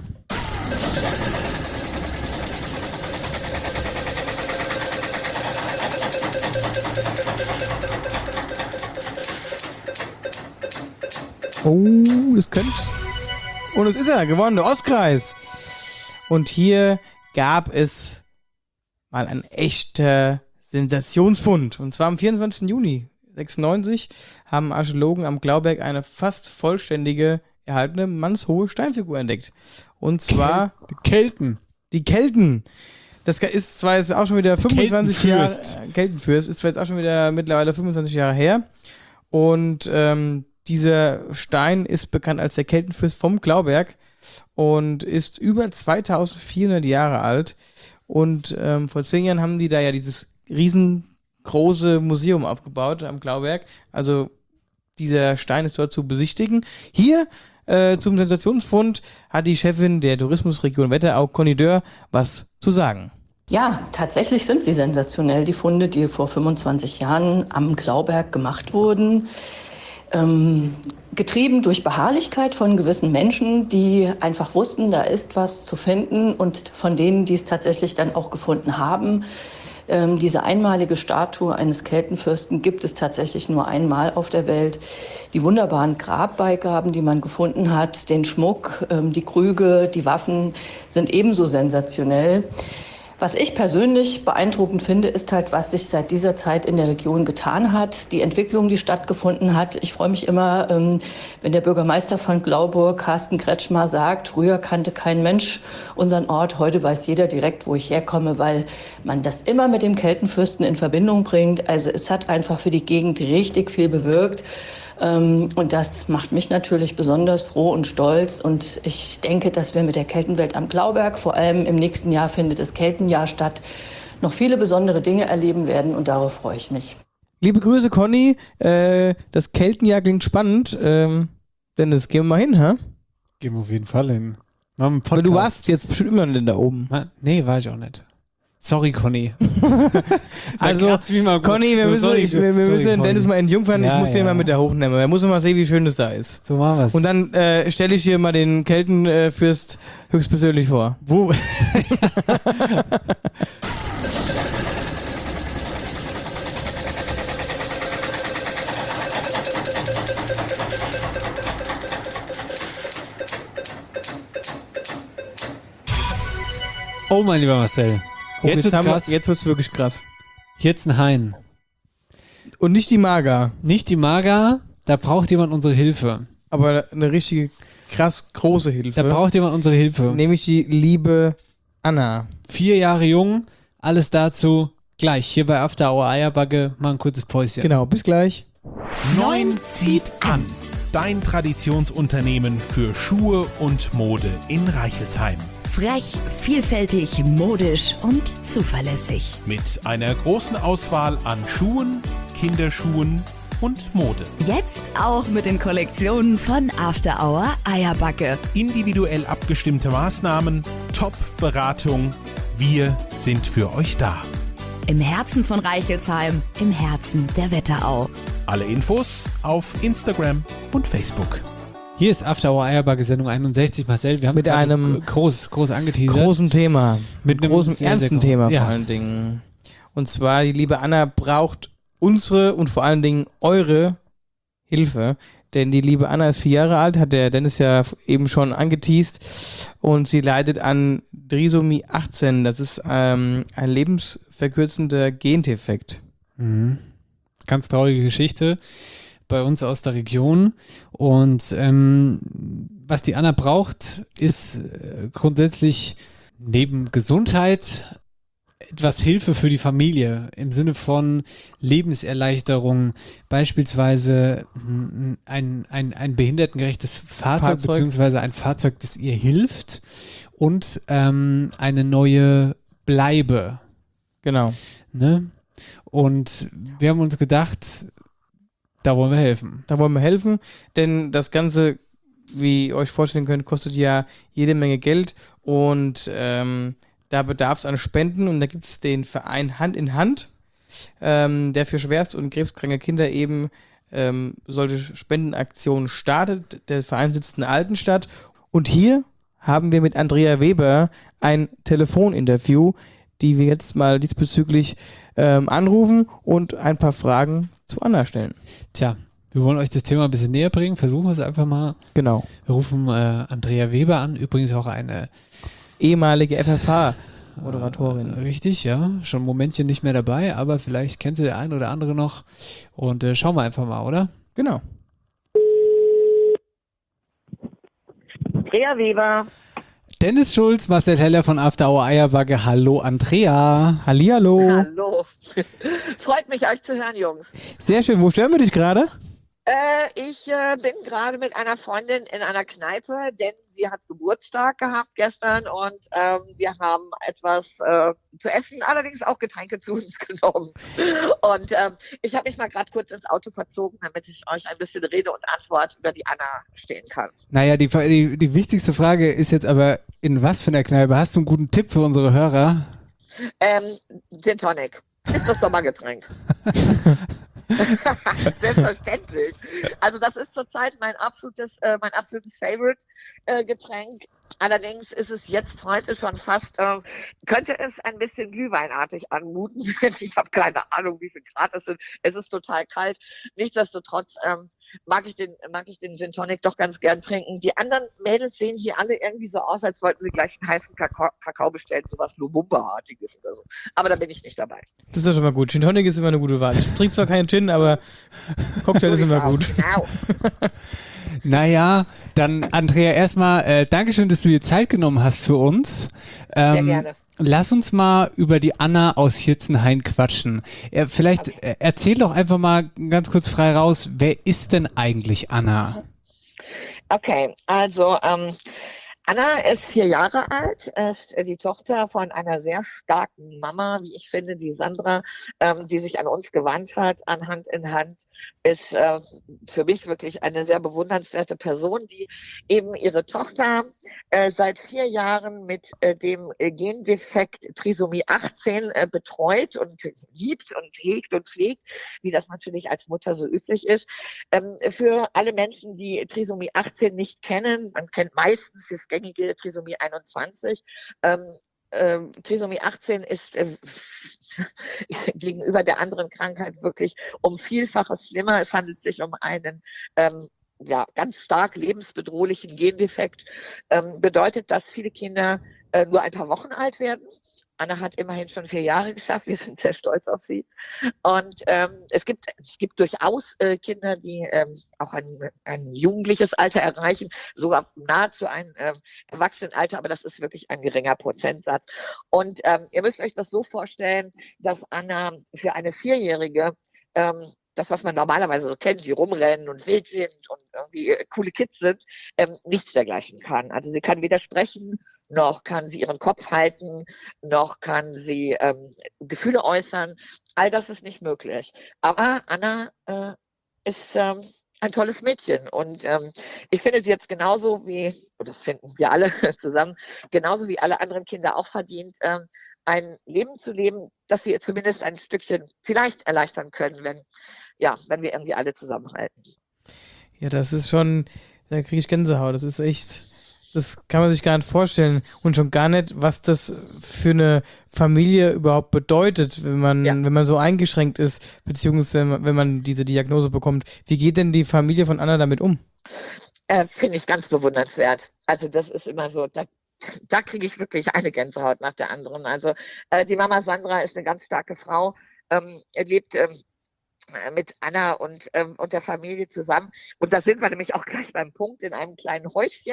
Oh, das könnte. Und es ist er, gewonnen, der Ostkreis. Und hier gab es mal ein echter Sensationsfund. Und zwar am 24. Juni 96 haben Archäologen am Glauberg eine fast vollständige erhaltene mannshohe Steinfigur entdeckt. Und zwar Die Kelten. Das ist zwar jetzt auch schon wieder 25 Jahre. Keltenfürst ist zwar jetzt auch schon wieder mittlerweile 25 Jahre her. Und dieser Stein ist bekannt als der Keltenfürst vom Glauberg und ist über 2400 Jahre alt. Und vor 10 Jahren haben die da ja dieses riesengroße Museum aufgebaut am Glauberg. Also dieser Stein ist dort zu besichtigen. Hier zum Sensationsfund hat die Chefin der Tourismusregion Wetterau, Conny Dörr, was zu sagen. Ja, tatsächlich sind sie sensationell, die Funde, die vor 25 Jahren am Glauberg gemacht wurden. Getrieben durch Beharrlichkeit von gewissen Menschen, die einfach wussten, da ist was zu finden und von denen, die es tatsächlich dann auch gefunden haben. Diese einmalige Statue eines Keltenfürsten gibt es tatsächlich nur einmal auf der Welt. Die wunderbaren Grabbeigaben, die man gefunden hat, den Schmuck, die Krüge, die Waffen sind ebenso sensationell. Was ich persönlich beeindruckend finde, ist halt, was sich seit dieser Zeit in der Region getan hat, die Entwicklung, die stattgefunden hat. Ich freue mich immer, wenn der Bürgermeister von Glauburg, Carsten Kretschmer, sagt, früher kannte kein Mensch unseren Ort, heute weiß jeder direkt, wo ich herkomme, weil man das immer mit dem Keltenfürsten in Verbindung bringt. Also es hat einfach für die Gegend richtig viel bewirkt. Und das macht mich natürlich besonders froh und stolz. Und ich denke, dass wir mit der Keltenwelt am Glauberg, vor allem im nächsten Jahr findet das Keltenjahr statt, noch viele besondere Dinge erleben werden. Und darauf freue ich mich. Liebe Grüße, Conny. Das Keltenjahr klingt spannend. Dennis, gehen wir mal hin, hä? Gehen wir auf jeden Fall hin. Aber du warst jetzt bestimmt immer da oben. Nee, war ich auch nicht. Sorry, Conny. Also, Conny, wir müssen Dennis mal entjungfern. Ich muss den mal mit da hochnehmen. Er muss mal sehen, wie schön das da ist. So machen wir's. Und dann stelle ich hier mal den Keltenfürst höchstpersönlich vor. Wo? Oh, mein lieber Marcel. Jetzt wird's krass. Jetzt wird's wirklich krass. Jetzt ein Hain. Und nicht die Maga. Nicht die Maga, da braucht jemand unsere Hilfe. Aber eine richtige, krass große Hilfe. Da braucht jemand unsere Hilfe. Nämlich die liebe Anna. 4 Jahre jung, alles dazu gleich. Hier bei After Hour Eierbacke, mal ein kurzes Päuschen. Genau, bis gleich. 9 zieht an. Dein Traditionsunternehmen für Schuhe und Mode in Reichelsheim. Frech, vielfältig, modisch und zuverlässig. Mit einer großen Auswahl an Schuhen, Kinderschuhen und Mode. Jetzt auch mit den Kollektionen von After Hour Eierbacke. Individuell abgestimmte Maßnahmen, Top-Beratung. Wir sind für euch da. Im Herzen von Reichelsheim, im Herzen der Wetterau. Alle Infos auf Instagram und Facebook. Hier ist After Hour Eierbacke Sendung 61. Marcel, wir haben es mit einem groß angeteasert. Großen Thema. Mit einem großen, sehr, ernsten sehr Thema ja. vor allen Dingen. Und zwar, die liebe Anna braucht unsere und vor allen Dingen eure Hilfe. Denn die liebe Anna ist 4 Jahre alt, hat der Dennis ja eben schon angeteast. Und sie leidet an Trisomie 18. Das ist ein lebensverkürzender Gendefekt. Mhm. Ganz traurige Geschichte bei uns aus der Region. Und was die Anna braucht, ist grundsätzlich neben Gesundheit etwas Hilfe für die Familie im Sinne von Lebenserleichterung, beispielsweise ein behindertengerechtes Fahrzeug beziehungsweise ein Fahrzeug, das ihr hilft und eine neue Bleibe. Genau. Ne? Und wir haben uns gedacht, da wollen wir helfen. Da wollen wir helfen, denn das Ganze, wie ihr euch vorstellen könnt, kostet ja jede Menge Geld und da bedarf es an Spenden und da gibt es den Verein Hand in Hand, der für schwerst- und krebskranke Kinder eben solche Spendenaktionen startet. Der Verein sitzt in Altenstadt und hier haben wir mit Andrea Weber ein Telefoninterview, die wir jetzt mal diesbezüglich anrufen und ein paar Fragen zu Anna stellen. Tja, wir wollen euch das Thema ein bisschen näher bringen, versuchen wir es einfach mal. Genau. Wir rufen Andrea Weber an, übrigens auch eine ehemalige FFH-Moderatorin. Richtig, ja. Schon ein Momentchen nicht mehr dabei, aber vielleicht kennt sie der ein oder andere noch. Und schauen wir einfach mal, oder? Genau. Andrea Weber. Dennis Schulz, Marcel Heller von After Hour Eierbacke. Hallo Andrea. Hallihallo. Hallo. Freut mich, euch zu hören, Jungs. Sehr schön. Wo stören wir dich gerade? Ich bin gerade mit einer Freundin in einer Kneipe, denn sie hat Geburtstag gehabt gestern und wir haben etwas zu essen, allerdings auch Getränke zu uns genommen. Und ich habe mich mal gerade kurz ins Auto verzogen, damit ich euch ein bisschen Rede und Antwort über die Anna stehen kann. Naja, die wichtigste Frage ist jetzt aber, in was für einer Kneipe? Hast du einen guten Tipp für unsere Hörer? Gin Tonic. Ist das Sommergetränk. Selbstverständlich. Also das ist zurzeit mein absolutes Favorite-Getränk. Allerdings ist es jetzt heute schon fast, könnte es ein bisschen glühweinartig anmuten. Ich habe keine Ahnung, wie viel Grad es sind. Es ist total kalt. Nichtsdestotrotz mag ich den Gin Tonic doch ganz gern trinken. Die anderen Mädels sehen hier alle irgendwie so aus, als wollten sie gleich einen heißen Kakao bestellen, sowas Lumumba-artiges oder so. Aber da bin ich nicht dabei. Das ist doch schon mal gut. Gin Tonic ist immer eine gute Wahl. Ich trinke zwar keinen Gin, aber Cocktail ist immer gut. Genau. Naja, dann Andrea, erstmal Dankeschön, dass du dir Zeit genommen hast für uns. Sehr gerne. Lass uns mal über die Anna aus Hirzenhain quatschen. Vielleicht erzähl doch einfach mal ganz kurz frei raus, wer ist denn eigentlich Anna? Okay, also Anna ist 4 Jahre alt, ist die Tochter von einer sehr starken Mama, wie ich finde, die Sandra, die sich an uns gewandt hat, an Hand in Hand, ist für mich wirklich eine sehr bewundernswerte Person, die eben ihre Tochter seit 4 Jahren mit dem Gendefekt Trisomie 18 betreut und liebt und hegt und pflegt, wie das natürlich als Mutter so üblich ist. Für alle Menschen, die Trisomie 18 nicht kennen, man kennt meistens das gängige Trisomie 21. Trisomie 18 ist gegenüber der anderen Krankheit wirklich um Vielfaches schlimmer. Es handelt sich um einen ganz stark lebensbedrohlichen Gendefekt. Bedeutet, dass viele Kinder nur ein paar Wochen alt werden. Anna hat immerhin schon 4 Jahre geschafft. Wir sind sehr stolz auf sie. Und es gibt durchaus Kinder, die auch ein jugendliches Alter erreichen, sogar nahezu ein Erwachsenenalter, aber das ist wirklich ein geringer Prozentsatz. Und ihr müsst euch das so vorstellen, dass Anna für eine 4-Jährige das, was man normalerweise so kennt, die rumrennen und wild sind und irgendwie coole Kids sind, nichts dergleichen kann. Also sie kann weder sprechen, noch kann sie ihren Kopf halten, noch kann sie Gefühle äußern. All das ist nicht möglich. Aber Anna ist ein tolles Mädchen und ich finde sie jetzt genauso wie, und das finden wir alle zusammen, genauso wie alle anderen Kinder auch verdient, ein Leben zu leben, das wir zumindest ein Stückchen vielleicht erleichtern können, wenn wir irgendwie alle zusammenhalten. Ja, das ist schon, da kriege ich Gänsehaut. Das ist echt, das kann man sich gar nicht vorstellen. Und schon gar nicht, was das für eine Familie überhaupt bedeutet, wenn man so eingeschränkt ist, beziehungsweise wenn man diese Diagnose bekommt. Wie geht denn die Familie von Anna damit um? Finde ich ganz bewundernswert. Also das ist immer so, da kriege ich wirklich eine Gänsehaut nach der anderen. Also die Mama Sandra ist eine ganz starke Frau, lebt mit Anna und der Familie zusammen. Und da sind wir nämlich auch gleich beim Punkt, in einem kleinen Häuschen.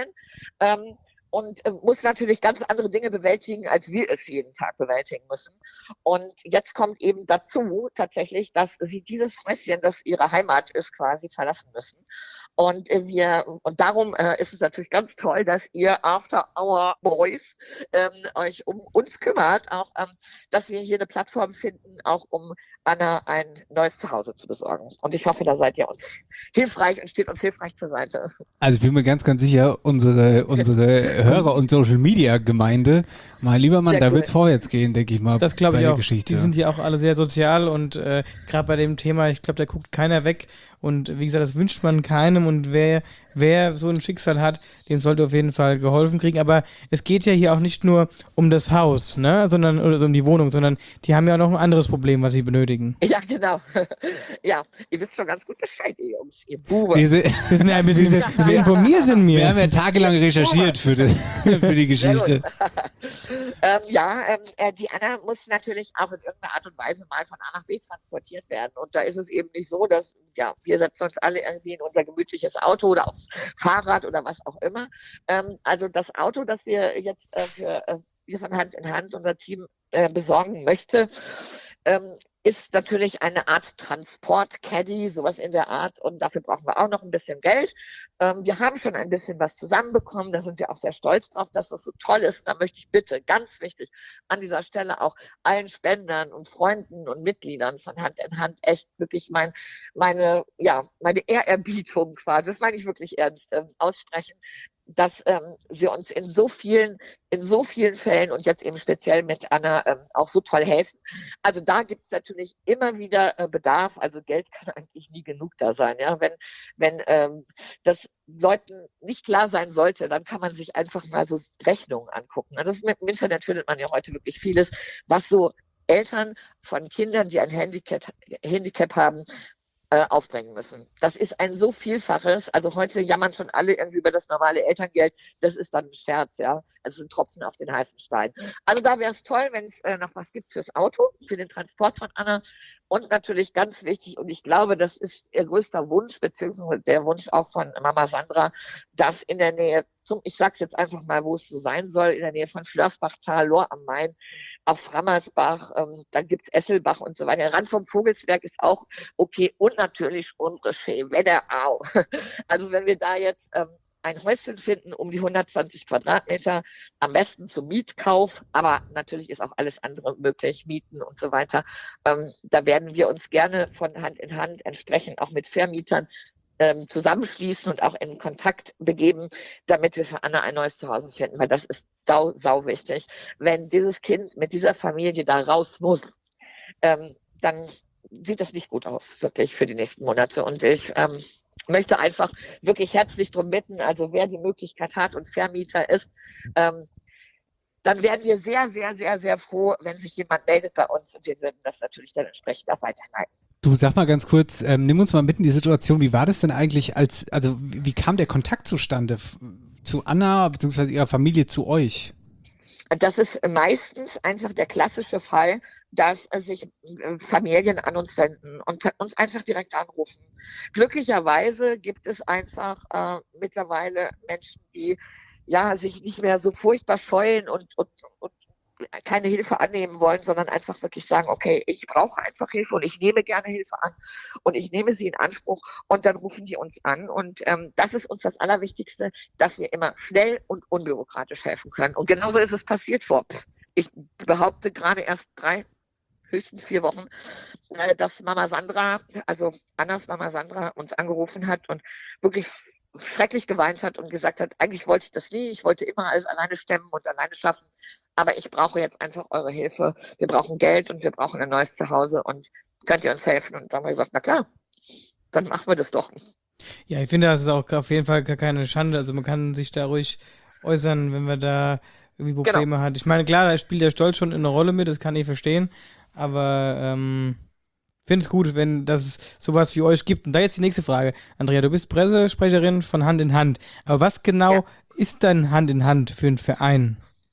Und muss natürlich ganz andere Dinge bewältigen, als wir es jeden Tag bewältigen müssen. Und jetzt kommt eben dazu tatsächlich, dass sie dieses Häuschen, das ihre Heimat ist, quasi verlassen müssen. Und darum ist es natürlich ganz toll, dass ihr After Hour Boys euch um uns kümmert, auch dass wir hier eine Plattform finden, auch um Anna ein neues Zuhause zu besorgen. Und ich hoffe, da seid ihr uns hilfreich und steht uns hilfreich zur Seite. Also ich bin mir ganz, ganz sicher, unsere Hörer- und Social-Media-Gemeinde, mein lieber Mann, da wird's vorwärts gehen, denke ich mal. Das glaube ich auch. Geschichte. Die sind hier auch alle sehr sozial und gerade bei dem Thema, ich glaube, da guckt keiner weg. Und wie gesagt, das wünscht man keinem und wer so ein Schicksal hat, dem sollte auf jeden Fall geholfen kriegen. Aber es geht ja hier auch nicht nur um das Haus, ne, oder um die Wohnung, sondern die haben ja auch noch ein anderes Problem, was sie benötigen. Ja, genau. Ja, ihr wisst schon ganz gut Bescheid, ihr Jungs, ihr Buben. Wir sind ja ein bisschen informiert sind wir. Wir haben ja tagelang recherchiert für die Geschichte. Die Anna muss natürlich auch in irgendeiner Art und Weise mal von A nach B transportiert werden. Und da ist es eben nicht so, dass wir setzen uns alle irgendwie in unser gemütliches Auto oder aufs Fahrrad oder was auch immer. Also das Auto, das wir jetzt wir von Hand in Hand unser Team besorgen möchte, ist natürlich eine Art Transport-Caddy, sowas in der Art. Und dafür brauchen wir auch noch ein bisschen Geld. Wir haben schon ein bisschen was zusammenbekommen. Da sind wir auch sehr stolz drauf, dass das so toll ist. Und da möchte ich bitte, ganz wichtig, an dieser Stelle auch allen Spendern und Freunden und Mitgliedern von Hand in Hand echt wirklich meine Ehrerbietung quasi, das meine ich wirklich ernst, aussprechen, dass sie uns in so vielen Fällen und jetzt eben speziell mit Anna auch so toll helfen. Also da gibt es natürlich immer wieder Bedarf. Also Geld kann eigentlich nie genug da sein. Ja? Wenn das Leuten nicht klar sein sollte, dann kann man sich einfach mal so Rechnungen angucken. Also im Internet findet man ja heute wirklich vieles, was so Eltern von Kindern, die ein Handicap haben, aufbringen müssen. Das ist ein so Vielfaches. Also heute jammern schon alle irgendwie über das normale Elterngeld. Das ist dann ein Scherz, ja. Es ist ein Tropfen auf den heißen Stein. Also da wäre es toll, wenn es noch was gibt fürs Auto, für den Transport von Anna. Und natürlich ganz wichtig, und ich glaube, das ist ihr größter Wunsch, beziehungsweise der Wunsch auch von Mama Sandra, dass in der Nähe, ich sag's jetzt einfach mal, wo es so sein soll, in der Nähe von Flörsbachtal, Lohr am Main, auf Frammersbach, dann gibt's Esselbach und so weiter. Der Rand vom Vogelsberg ist auch okay. Und natürlich unsere schöne Wetterau. Also wenn wir da jetzt ein Häuschen finden um die 120 Quadratmeter, am besten zum Mietkauf, aber natürlich ist auch alles andere möglich, Mieten und so weiter. Da werden wir uns gerne von Hand in Hand entsprechend auch mit Vermietern zusammenschließen und auch in Kontakt begeben, damit wir für Anna ein neues Zuhause finden, weil das ist sau wichtig. Wenn dieses Kind mit dieser Familie da raus muss, dann sieht das nicht gut aus, wirklich für die nächsten Monate. Und ich möchte einfach wirklich herzlich darum bitten, also wer die Möglichkeit hat und Vermieter ist, dann werden wir sehr froh, wenn sich jemand meldet bei uns, und wir würden das natürlich dann entsprechend auch weiterleiten. Du, sag mal ganz kurz, nimm uns mal mit in die Situation, wie war das denn eigentlich wie kam der Kontakt zustande zu Anna bzw. ihrer Familie zu euch? Das ist meistens einfach der klassische Fall, dass sich Familien an uns wenden und uns einfach direkt anrufen. Glücklicherweise gibt es einfach mittlerweile Menschen, die sich nicht mehr so furchtbar scheuen und keine Hilfe annehmen wollen, sondern einfach wirklich sagen, okay, ich brauche einfach Hilfe und ich nehme gerne Hilfe an und ich nehme sie in Anspruch, und dann rufen die uns an, und das ist uns das Allerwichtigste, dass wir immer schnell und unbürokratisch helfen können. Und genauso ist es passiert ich behaupte gerade erst 3, höchstens 4 Wochen, dass Mama Sandra, also Annas Mama Sandra, uns angerufen hat und wirklich schrecklich geweint hat und gesagt hat, eigentlich wollte ich das nie, ich wollte immer alles alleine stemmen und alleine schaffen, aber ich brauche jetzt einfach eure Hilfe, wir brauchen Geld und wir brauchen ein neues Zuhause, und könnt ihr uns helfen? Und dann haben wir gesagt, na klar, dann machen wir das doch. Ja, ich finde, das ist auch auf jeden Fall gar keine Schande, also man kann sich da ruhig äußern, wenn man da irgendwie Probleme hat. Ich meine, klar, da spielt der Stolz schon eine Rolle mit, das kann ich verstehen, aber finde es gut, wenn es sowas wie euch gibt. Und da jetzt die nächste Frage. Andrea, du bist Pressesprecherin von Hand in Hand. Aber was genau ist dann Hand in Hand für einen Verein?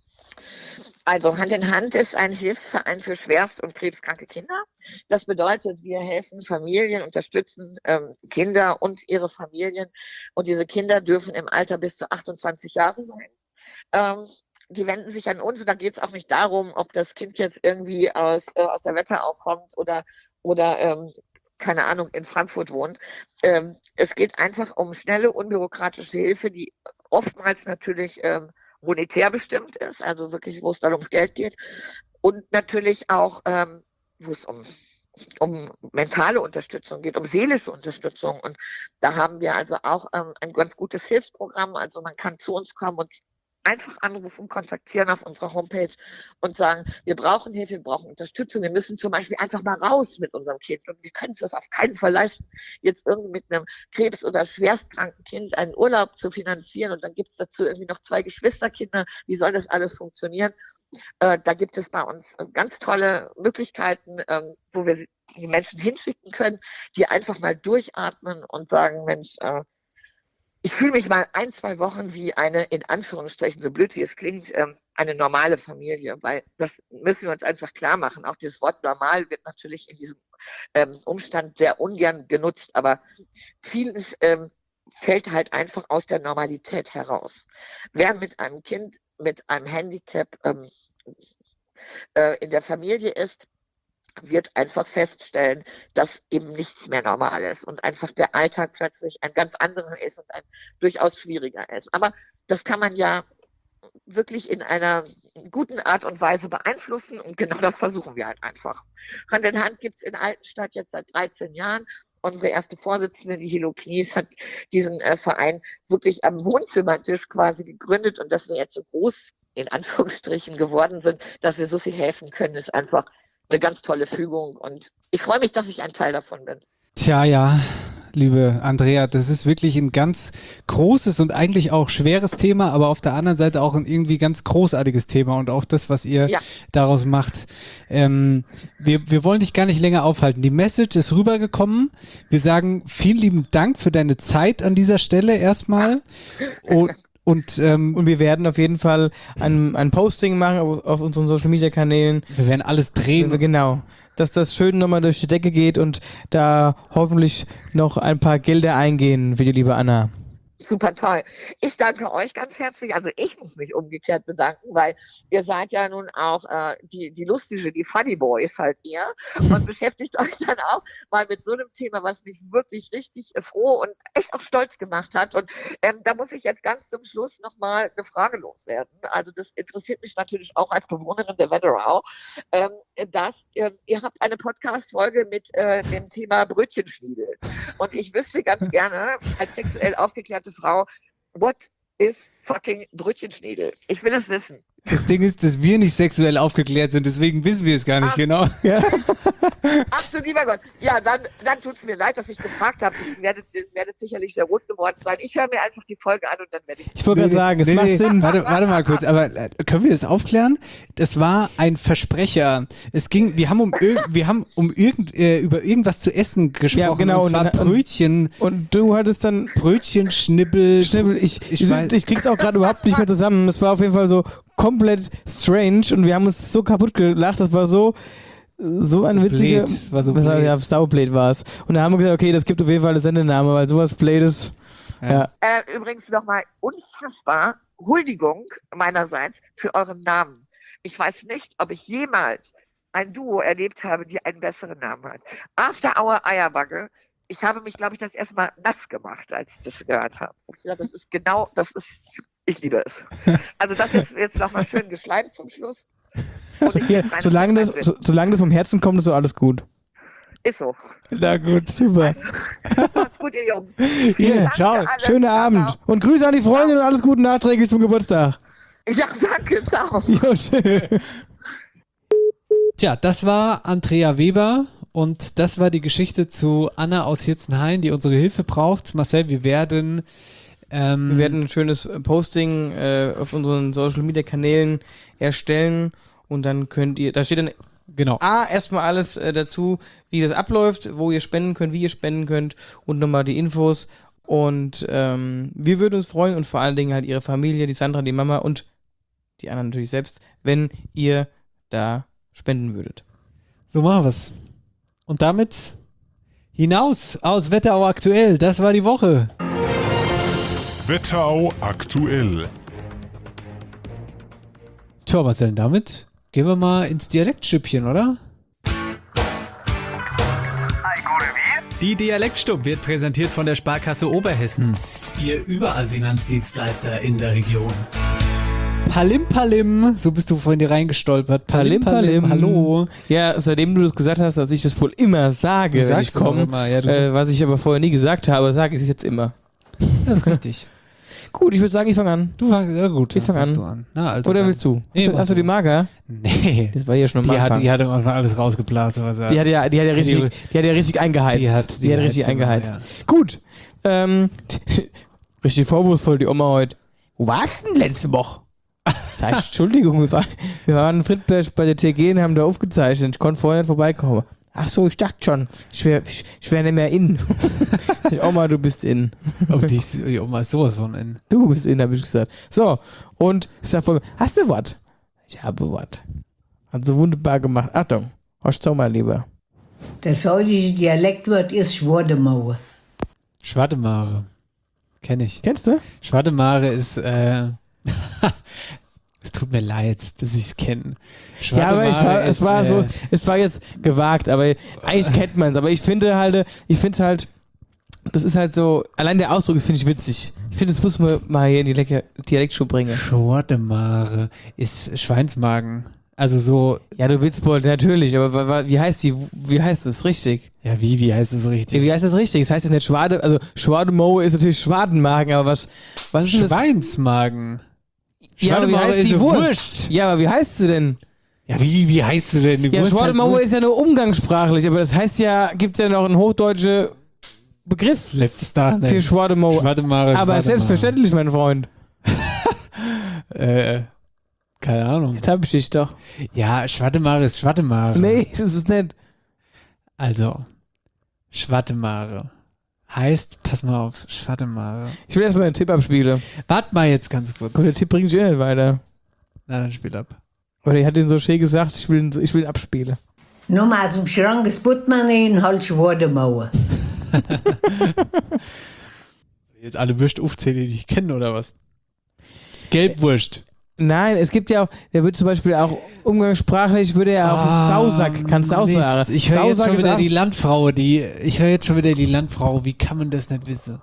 Also Hand in Hand ist ein Hilfsverein für schwerst- und krebskranke Kinder. Das bedeutet, wir helfen Familien, unterstützen Kinder und ihre Familien. Und diese Kinder dürfen im Alter bis zu 28 Jahre sein. Die wenden sich an uns, und da geht es auch nicht darum, ob das Kind jetzt irgendwie aus der Wetterau kommt oder keine Ahnung, in Frankfurt wohnt. Es geht einfach um schnelle, unbürokratische Hilfe, die oftmals natürlich monetär bestimmt ist, also wirklich, wo es dann ums Geld geht, und natürlich auch, wo es um mentale Unterstützung geht, um seelische Unterstützung. Und da haben wir also auch ein ganz gutes Hilfsprogramm. Also man kann zu uns kommen und einfach anrufen, kontaktieren auf unserer Homepage und sagen, wir brauchen Hilfe, wir brauchen Unterstützung, wir müssen zum Beispiel einfach mal raus mit unserem Kind, und wir können es das auf keinen Fall leisten, jetzt irgendwie mit einem Krebs- oder schwerstkranken Kind einen Urlaub zu finanzieren, und dann gibt es dazu irgendwie noch 2 Geschwisterkinder, wie soll das alles funktionieren? Da gibt es bei uns ganz tolle Möglichkeiten, wo wir die Menschen hinschicken können, die einfach mal durchatmen und sagen, Mensch, ich fühle mich mal 1-2 Wochen wie eine, in Anführungsstrichen, so blöd wie es klingt, eine normale Familie, weil das müssen wir uns einfach klar machen. Auch dieses Wort normal wird natürlich in diesem Umstand sehr ungern genutzt, aber vieles fällt halt einfach aus der Normalität heraus. Wer mit einem Kind mit einem Handicap in der Familie ist, wird einfach feststellen, dass eben nichts mehr normal ist und einfach der Alltag plötzlich ein ganz anderer ist und ein durchaus schwieriger ist. Aber das kann man ja wirklich in einer guten Art und Weise beeinflussen, und genau das versuchen wir halt einfach. Hand in Hand gibt es in Altenstadt jetzt seit 13 Jahren. Unsere erste Vorsitzende, die Hilo Knies, hat diesen Verein wirklich am Wohnzimmertisch quasi gegründet, und dass wir jetzt so groß in Anführungsstrichen geworden sind, dass wir so viel helfen können, ist einfach eine ganz tolle Fügung, und ich freue mich, dass ich ein Teil davon bin. Tja, ja, liebe Andrea. Das ist wirklich ein ganz großes und eigentlich auch schweres Thema, aber auf der anderen Seite auch ein irgendwie ganz großartiges Thema und auch das, was ihr daraus macht. Wir wollen dich gar nicht länger aufhalten. Die Message ist rübergekommen. Wir sagen vielen lieben Dank für deine Zeit an dieser Stelle erstmal. Und wir werden auf jeden Fall ein Posting machen auf unseren Social Media Kanälen. Wir werden alles drehen. Genau. Dass das schön nochmal durch die Decke geht und da hoffentlich noch ein paar Gelder eingehen für die liebe Anna. Super toll. Ich danke euch ganz herzlich. Also ich muss mich umgekehrt bedanken, weil ihr seid ja nun auch die lustige, die Funny Boys halt ihr und beschäftigt euch dann auch mal mit so einem Thema, was mich wirklich richtig froh und echt auch stolz gemacht hat. Und da muss ich jetzt ganz zum Schluss nochmal eine Frage loswerden. Also das interessiert mich natürlich auch als Bewohnerin der Wetterau, dass ihr habt eine Podcast-Folge mit dem Thema Brötchenschniedel. Und ich wüsste ganz gerne, als sexuell aufgeklärte Frau, what is fucking Brötchenschniedel? Ich will es wissen. Das Ding ist, dass wir nicht sexuell aufgeklärt sind, deswegen wissen wir es gar nicht genau. Ja. Ach du lieber Gott. Ja, dann tut es mir leid, dass ich gefragt habe. Ihr werdet sicherlich sehr rot geworden sein. Ich höre mir einfach die Folge an und dann werde ich... Ich wollte gerade sagen, es macht Sinn. Warte mal kurz, aber können wir das aufklären? Das war ein Versprecher. Wir haben über irgendwas zu essen gesprochen. Ja, genau. Und zwar Brötchen. Und du hattest dann... Brötchenschnibbel. Ich krieg's auch gerade überhaupt nicht mehr zusammen. Es war auf jeden Fall so komplett strange und wir haben uns so kaputt gelacht. Das war so ein witziger... Saublade war es. Und da haben wir gesagt, okay, das gibt auf jeden Fall eine Sendename, weil sowas Blades... Ja. Übrigens nochmal unfassbar Huldigung meinerseits für euren Namen. Ich weiß nicht, ob ich jemals ein Duo erlebt habe, die einen besseren Namen hat. After Hour Eierbagge. Ich habe mich, glaube ich, das erste Mal nass gemacht, als ich das gehört habe. Ich liebe es. Also das ist jetzt nochmal schön geschleimt zum Schluss. Solange das vom Herzen kommt, ist so alles gut. Ist so. Na gut, super. Macht's gut, ihr Jungs. Hier, ciao. Schönen Abend. Und Grüße an die Freundin und alles Gute nachträglich zum Geburtstag. Ja, danke, ciao. Jo, schön. Tja, das war Andrea Weber und das war die Geschichte zu Anna aus Hirzenhain, die unsere Hilfe braucht. Marcel, wir werden ein schönes Posting auf unseren Social Media Kanälen erstellen und dann könnt ihr, da steht dann erstmal alles dazu, wie das abläuft, wo ihr spenden könnt, wie ihr spenden könnt und nochmal die Infos und wir würden uns freuen und vor allen Dingen halt ihre Familie, die Sandra, die Mama und die anderen natürlich selbst, wenn ihr da spenden würdet. So machen wir's. Und damit hinaus aus Wetterau aktuell. Das war die Woche. Wetterau aktuell. Tja, Marcel, damit gehen wir mal ins Dialektstübchen, oder? Die Dialektstub wird präsentiert von der Sparkasse Oberhessen. Ihr überall Finanzdienstleister in der Region. Palim Palim, so bist du vorhin hier reingestolpert. Palim Palim, hallo. Ja, seitdem du das gesagt hast, dass ich das wohl immer sage, wenn ich komme, was ich aber vorher nie gesagt habe, sage ich es jetzt immer. Das ist richtig. Gut, ich würde sagen, ich fange an. Du fangst, ja gut. Ich fange an. Na, also oder willst du? Nee, hast du die Marker? Nee. Das war ja schon am Anfang. Die hat am Anfang alles rausgeblasen, was er die hat ja richtig eingeheizt. Die hat richtig eingeheizt. Gut. Richtig vorwurfsvoll, die Oma heute. Wo warst du denn letzte Woche? Entschuldigung, wir waren in Friedberg bei der TG und haben da aufgezeichnet. Ich konnte vorher nicht vorbeikommen. Ach so, ich dachte schon. Ich wär nicht mehr in. Oma, du bist in. Aber die Oma ist sowas von in. Du bist in, habe ich gesagt. So, und ich sag vor mir, hast du was? Ich habe was. Hat sie wunderbar gemacht. Achtung, hörst du mal lieber. Das heutige Dialektwort ist Schwademauer. Schwademare. Kenn ich. Kennst du? Schwademare ist, es tut mir leid, dass ich es kenne. Ja, aber es war jetzt gewagt, aber eigentlich kennt man es. Aber ich finde halt, das ist halt so, allein der Ausdruck finde ich witzig. Ich finde, das muss man mal hier in die Dialektschule bringen. Schwademare ist Schweinsmagen. Also so. Ja, du Witzbold, natürlich, aber wie heißt das richtig? Ja, wie heißt das richtig? Wie heißt das richtig? Das heißt ja nicht Schwademowe ist natürlich Schwadenmagen, aber was ist denn Schweinsmagen. Ja, aber wie heißt die Wurst? Ja, aber wie heißt sie denn? Ja, wie heißt sie denn? Die Wurst Schwademauer ist ja nur umgangssprachlich, aber das heißt ja, gibt es ja noch ein hochdeutsche Begriff Leptostane. für Schwademare. Schwademare. Aber selbstverständlich, mein Freund. Keine Ahnung. Jetzt hab ich dich doch. Ja, Schwademare ist Schwademare. Nee, das ist nicht. Also, Schwademare heißt, pass mal auf, Schwademare. Ich will erstmal einen Tipp abspielen. Warte mal jetzt ganz kurz. Und der Tipp bringt sich nicht weiter. Na, dann spiel ab. Oder ich hatte ihn so schön gesagt, ich will abspielen. Nur mal aus dem Schrank das Portemonnaie und halt Schwademauer. Jetzt alle Würste aufzählen, die ich kenne, oder was? Gelbwurst. Nein, es gibt ja auch, der wird zum Beispiel auch umgangssprachlich, würde er auch Sausack, kannst du auch sagen. Ich höre jetzt schon wieder die Landfrau, wie kann man das nicht wissen?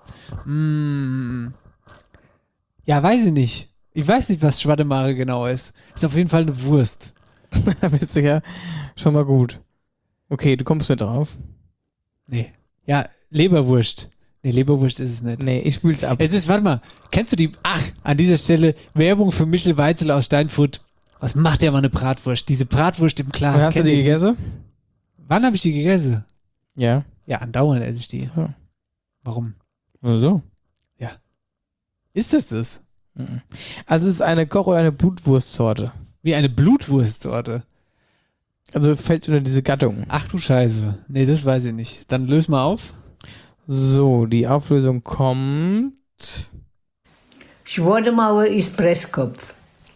Ja, weiß ich nicht. Ich weiß nicht, was Schwademare genau ist. Ist auf jeden Fall eine Wurst. Da bist du ja schon mal gut. Okay, du kommst nicht drauf. Nee. Ja, Leberwurst. Nee, Leberwurst ist es nicht. Nee, ich spül's ab. Es ist, warte mal, kennst du die, an dieser Stelle, Werbung für Michel Weitzel aus Steinfurt. Was macht der mal eine Bratwurst? Diese Bratwurst im Glas. Und hast du die gegessen? Wann habe ich die gegessen? Ja. Ja, andauernd esse ich die. So. Warum? So. Ja. Ist das? Also es ist eine Koch- oder eine Blutwurstsorte. Wie eine Blutwurstsorte? Also fällt unter diese Gattung. Ach du Scheiße. Nee, das weiß ich nicht. Dann löse mal auf. So, die Auflösung kommt. Schwademauer ist Presskopf.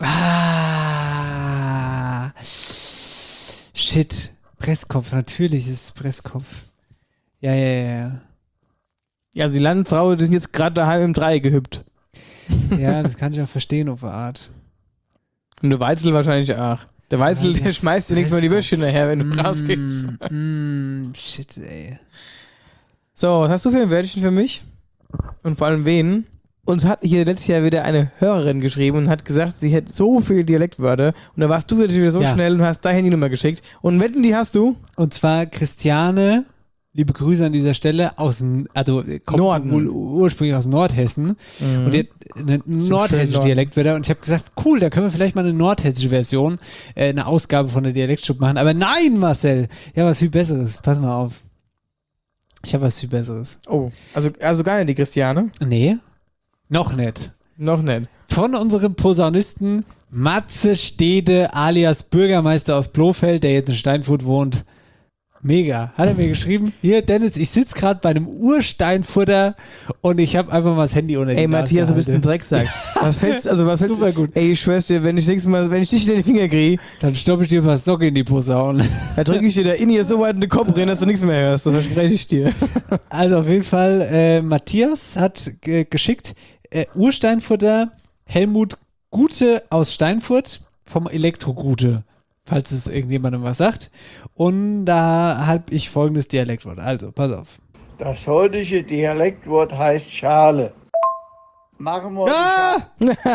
Shit. Presskopf, natürlich ist es Presskopf. Ja. Ja, also die Landfrau, die sind jetzt gerade daheim im Dreieck gehüpft. Ja, das kann ich auch verstehen auf eine Art. Und der Weizel wahrscheinlich auch. Der Weizel, der schmeißt dir nichts mehr die Würstchen nachher, wenn du rausgehst. Shit, ey. So, was hast du für ein Wörtchen für mich? Und vor allem wen? Uns hat hier letztes Jahr wieder eine Hörerin geschrieben und hat gesagt, sie hätte so viele Dialektwörter. Und da warst du natürlich wieder so schnell und hast deine Handynummer geschickt. Und wetten, die hast du? Und zwar Christiane, liebe Grüße an dieser Stelle, kommt Norden. wohl ursprünglich aus Nordhessen. Und die hat eine nordhessische Dialektwörter. Und ich habe gesagt, cool, da können wir vielleicht mal eine nordhessische Version, eine Ausgabe von der Dialektstub machen. Aber nein, Marcel, ja, was viel Besseres. Pass mal auf. Ich habe was viel Besseres. Oh, also gar nicht die Christiane? Nee, noch nicht. Noch nicht. Von unserem Posaunisten Matze Stede alias Bürgermeister aus Blofeld, der jetzt in Steinfurt wohnt. Mega. Hat er mir geschrieben, hier Dennis, ich sitze gerade bei einem Ursteinfurter und ich habe einfach mal das Handy unter die Ey, Matthias, du bist ein Drecksack. Was fällst, super gut. Ey, ich schwör's dir, wenn ich dich in den Finger kriege, dann stoppe ich dir was Socke in die Posaune. Da drücke ich dir da in hier so weit in den Kopf rein, dass du nichts mehr hörst. Das verspreche ich dir. Also auf jeden Fall, Matthias hat geschickt, Ursteinfurter Helmut Gute aus Steinfurt vom Elektro-Gute, falls es irgendjemandem was sagt. Und da habe ich folgendes Dialektwort. Also, pass auf. Das heutige Dialektwort heißt Schale. Machen wir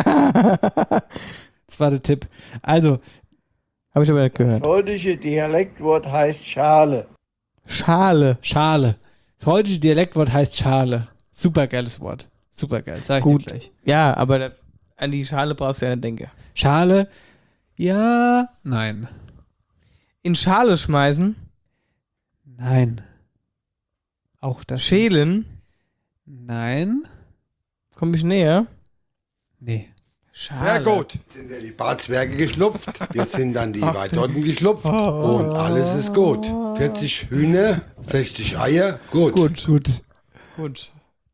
Das war der Tipp. Also, habe ich aber nicht gehört. Das heutige Dialektwort heißt Schale. Schale. Das heutige Dialektwort heißt Schale. Super geiles Wort. Super geil, sag ich dir gleich. Ja, aber an die Schale brauchst du ja nicht denken. Schale? Ja, nein. In Schale schmeißen? Nein. Auch das. Schälen? Nein. Komm ich näher? Nee. Schale. Sehr gut. Jetzt sind ja die Barzwerge geschlupft, jetzt sind dann die Weidotten geschlupft und alles ist gut. 40 Hühner, 60 Eier, gut. Gut.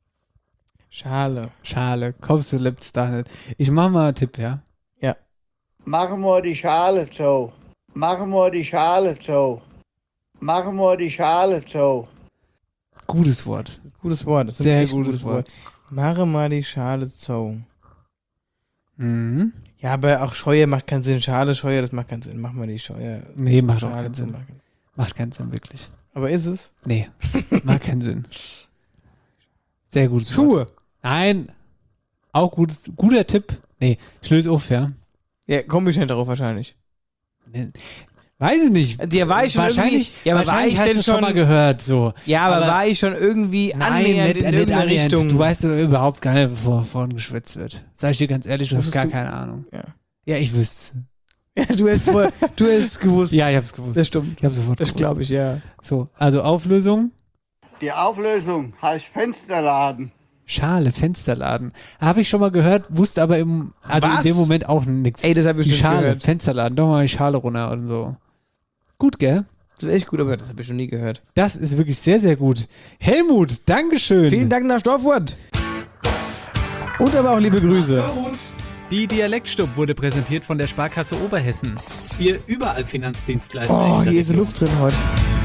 Schale. Kommst du lebst da nicht. Ich mach mal einen Tipp, ja? Ja. Machen wir die Schale zu. Machen wir die Schale zu. Machen wir die Schale zu. Gutes Wort. Das ist sehr ein gutes Wort. Mache mal die Schale zu. Mhm. Ja, aber auch Scheue macht keinen Sinn. Scheue, das macht keinen Sinn. Mach mal die Scheue. Nee, macht auch Schale keinen Sinn. machen. Macht keinen Sinn, wirklich. Aber ist es? Nee, macht keinen Sinn. Sehr gutes Schuhe. Wort. Nein. Auch guter Tipp. Nee, ich löse auf, ja. Ja, komm ich nicht darauf wahrscheinlich. Nee. Weiß ich nicht. Ja, war ich schon wahrscheinlich, ja, aber wahrscheinlich war ich hast denn du schon mal gehört, so. Ja, aber war ich schon irgendwie annähernd in irgendeiner Richtung? Du weißt überhaupt gar nicht, wovon geschwätzt wird. Sag ich dir ganz ehrlich, du hast gar keine Ahnung. Ja, ich wüsste Ja, du hast es gewusst. Ja, ich hab's gewusst. Das stimmt. Ich hab's sofort das gewusst. Das glaube ich, ja. So, also Auflösung. Die Auflösung heißt Fensterladen. Schale, Fensterladen. Habe ich schon mal gehört, wusste aber in dem Moment auch nichts. Ey, das habe ich die schon Schale, gehört. Fensterladen, doch mal die Schale runter und so. Gut, gell? Das ist echt gut, aber das habe ich schon nie gehört. Das ist wirklich sehr, sehr gut. Helmut, Dankeschön. Vielen Dank nach Stoffwort. Und aber auch liebe Grüße. Die Dialektstub wurde präsentiert von der Sparkasse Oberhessen. Hier überall Finanzdienstleister. Oh, in der hier ist Region. Luft drin heute.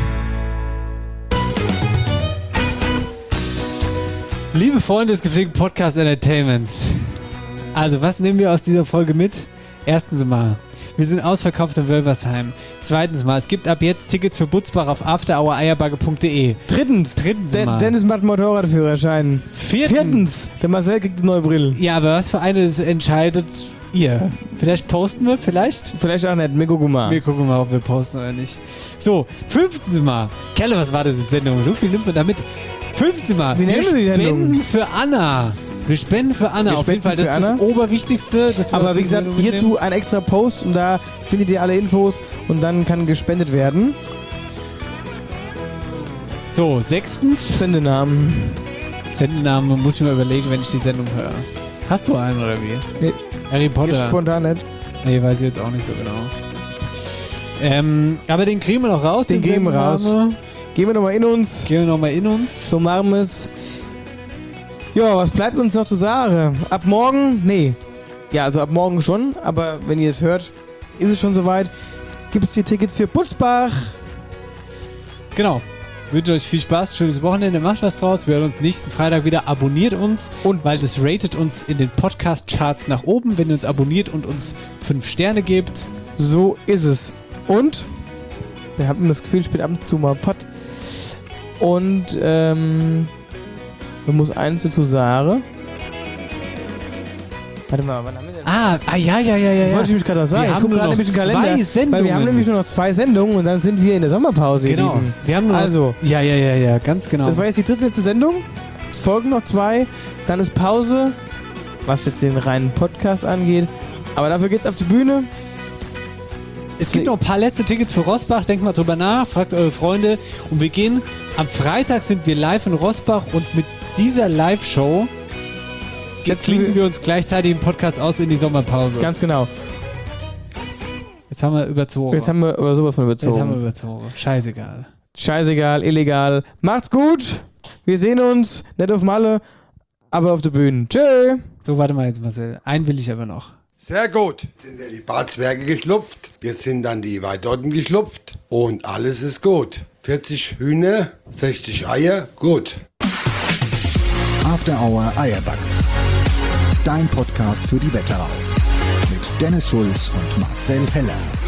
Liebe Freunde des gepflegten Podcast Entertainments. Also, was nehmen wir aus dieser Folge mit? Erstens mal, wir sind ausverkauft in Wölversheim. Zweitens mal, es gibt ab jetzt Tickets für Butzbach auf afterhoureierbagge.de. Drittens mal. Dennis macht Motorradführerschein. Viertens, der Marcel kriegt eine neue Brille. Ja, aber was für eine entscheidet ihr? Vielleicht posten wir, vielleicht? Vielleicht auch nicht, wir gucken mal. Wir gucken mal, ob wir posten oder nicht. So, 15. Mal. Kelle, was war das die Sendung? So viel nimmt man damit. 15. Mal. Wie nennen wir die Sendung? Spenden für Anna. Wir spenden für Anna. Wir Auf jeden spenden Fall, das für ist das Anna. Oberwichtigste. Das wir aus Aber wie dieser gesagt, Sendung hierzu mitnehmen. ein extra Post und da findet ihr alle Infos und dann kann gespendet werden. So, 6. Sendenamen. Sendename muss ich mir überlegen, wenn ich die Sendung höre. Hast du einen oder wie? Nee. Harry Potter. Jetzt spontan nicht. Nee, weiß ich jetzt auch nicht so genau. Aber den kriegen wir noch raus. Den kriegen wir raus. Sendenname. Gehen wir nochmal in uns. Gehen wir nochmal in uns. So machen wir es. Ja, was bleibt uns noch zu sagen? Ab morgen? Nee. Ja, also ab morgen schon. Aber wenn ihr es hört, ist es schon soweit. Gibt es die Tickets für Butzbach. Genau. Wünsche euch viel Spaß, schönes Wochenende, macht was draus. Wir hören uns nächsten Freitag wieder. Abonniert uns, und weil das ratet uns in den Podcast-Charts nach oben, wenn ihr uns abonniert und uns 5 Sterne gebt. So ist es. Und wir haben das Gefühl, ich bin ab und zu mal Pott. Und man muss eins dazu sagen. Warte mal, wann haben wir denn? Ja. Das wollte ich nämlich gerade noch sagen. Wir Ich haben gucke nur gerade noch nämlich den Kalender. 2 Sendungen. Weil wir haben nämlich nur noch 2 Sendungen und dann sind wir in der Sommerpause. ihr Genau. Lieben. Wir haben nur also, Ja, ganz genau. das war jetzt die drittletzte Sendung. Es folgen noch 2. Dann ist Pause, was jetzt den reinen Podcast angeht. Aber dafür geht's auf die Bühne. Es gibt noch ein paar letzte Tickets für Rossbach. Denkt mal drüber nach, fragt eure Freunde. Und wir gehen, am Freitag sind wir live in Rossbach und mit dieser Live-Show klinken wir uns gleichzeitig im Podcast aus in die Sommerpause. Ganz genau. Jetzt haben wir überzogen. Jetzt haben wir über sowas von überzogen. Jetzt haben wir überzogen. Scheißegal. Scheißegal, illegal. Macht's gut. Wir sehen uns. Nicht auf Malle, aber auf der Bühne. Tschö. So, warte mal jetzt, Marcel. Einen will ich aber noch. Sehr gut. Jetzt sind ja die Barzwerge geschlupft. Jetzt sind dann die Weidotten geschlupft. Und alles ist gut. 40 Hühner, 60 Eier, gut. After Hour Eierbacke. Dein Podcast für die Wetterau. Mit Dennis Schulz und Marcel Heller.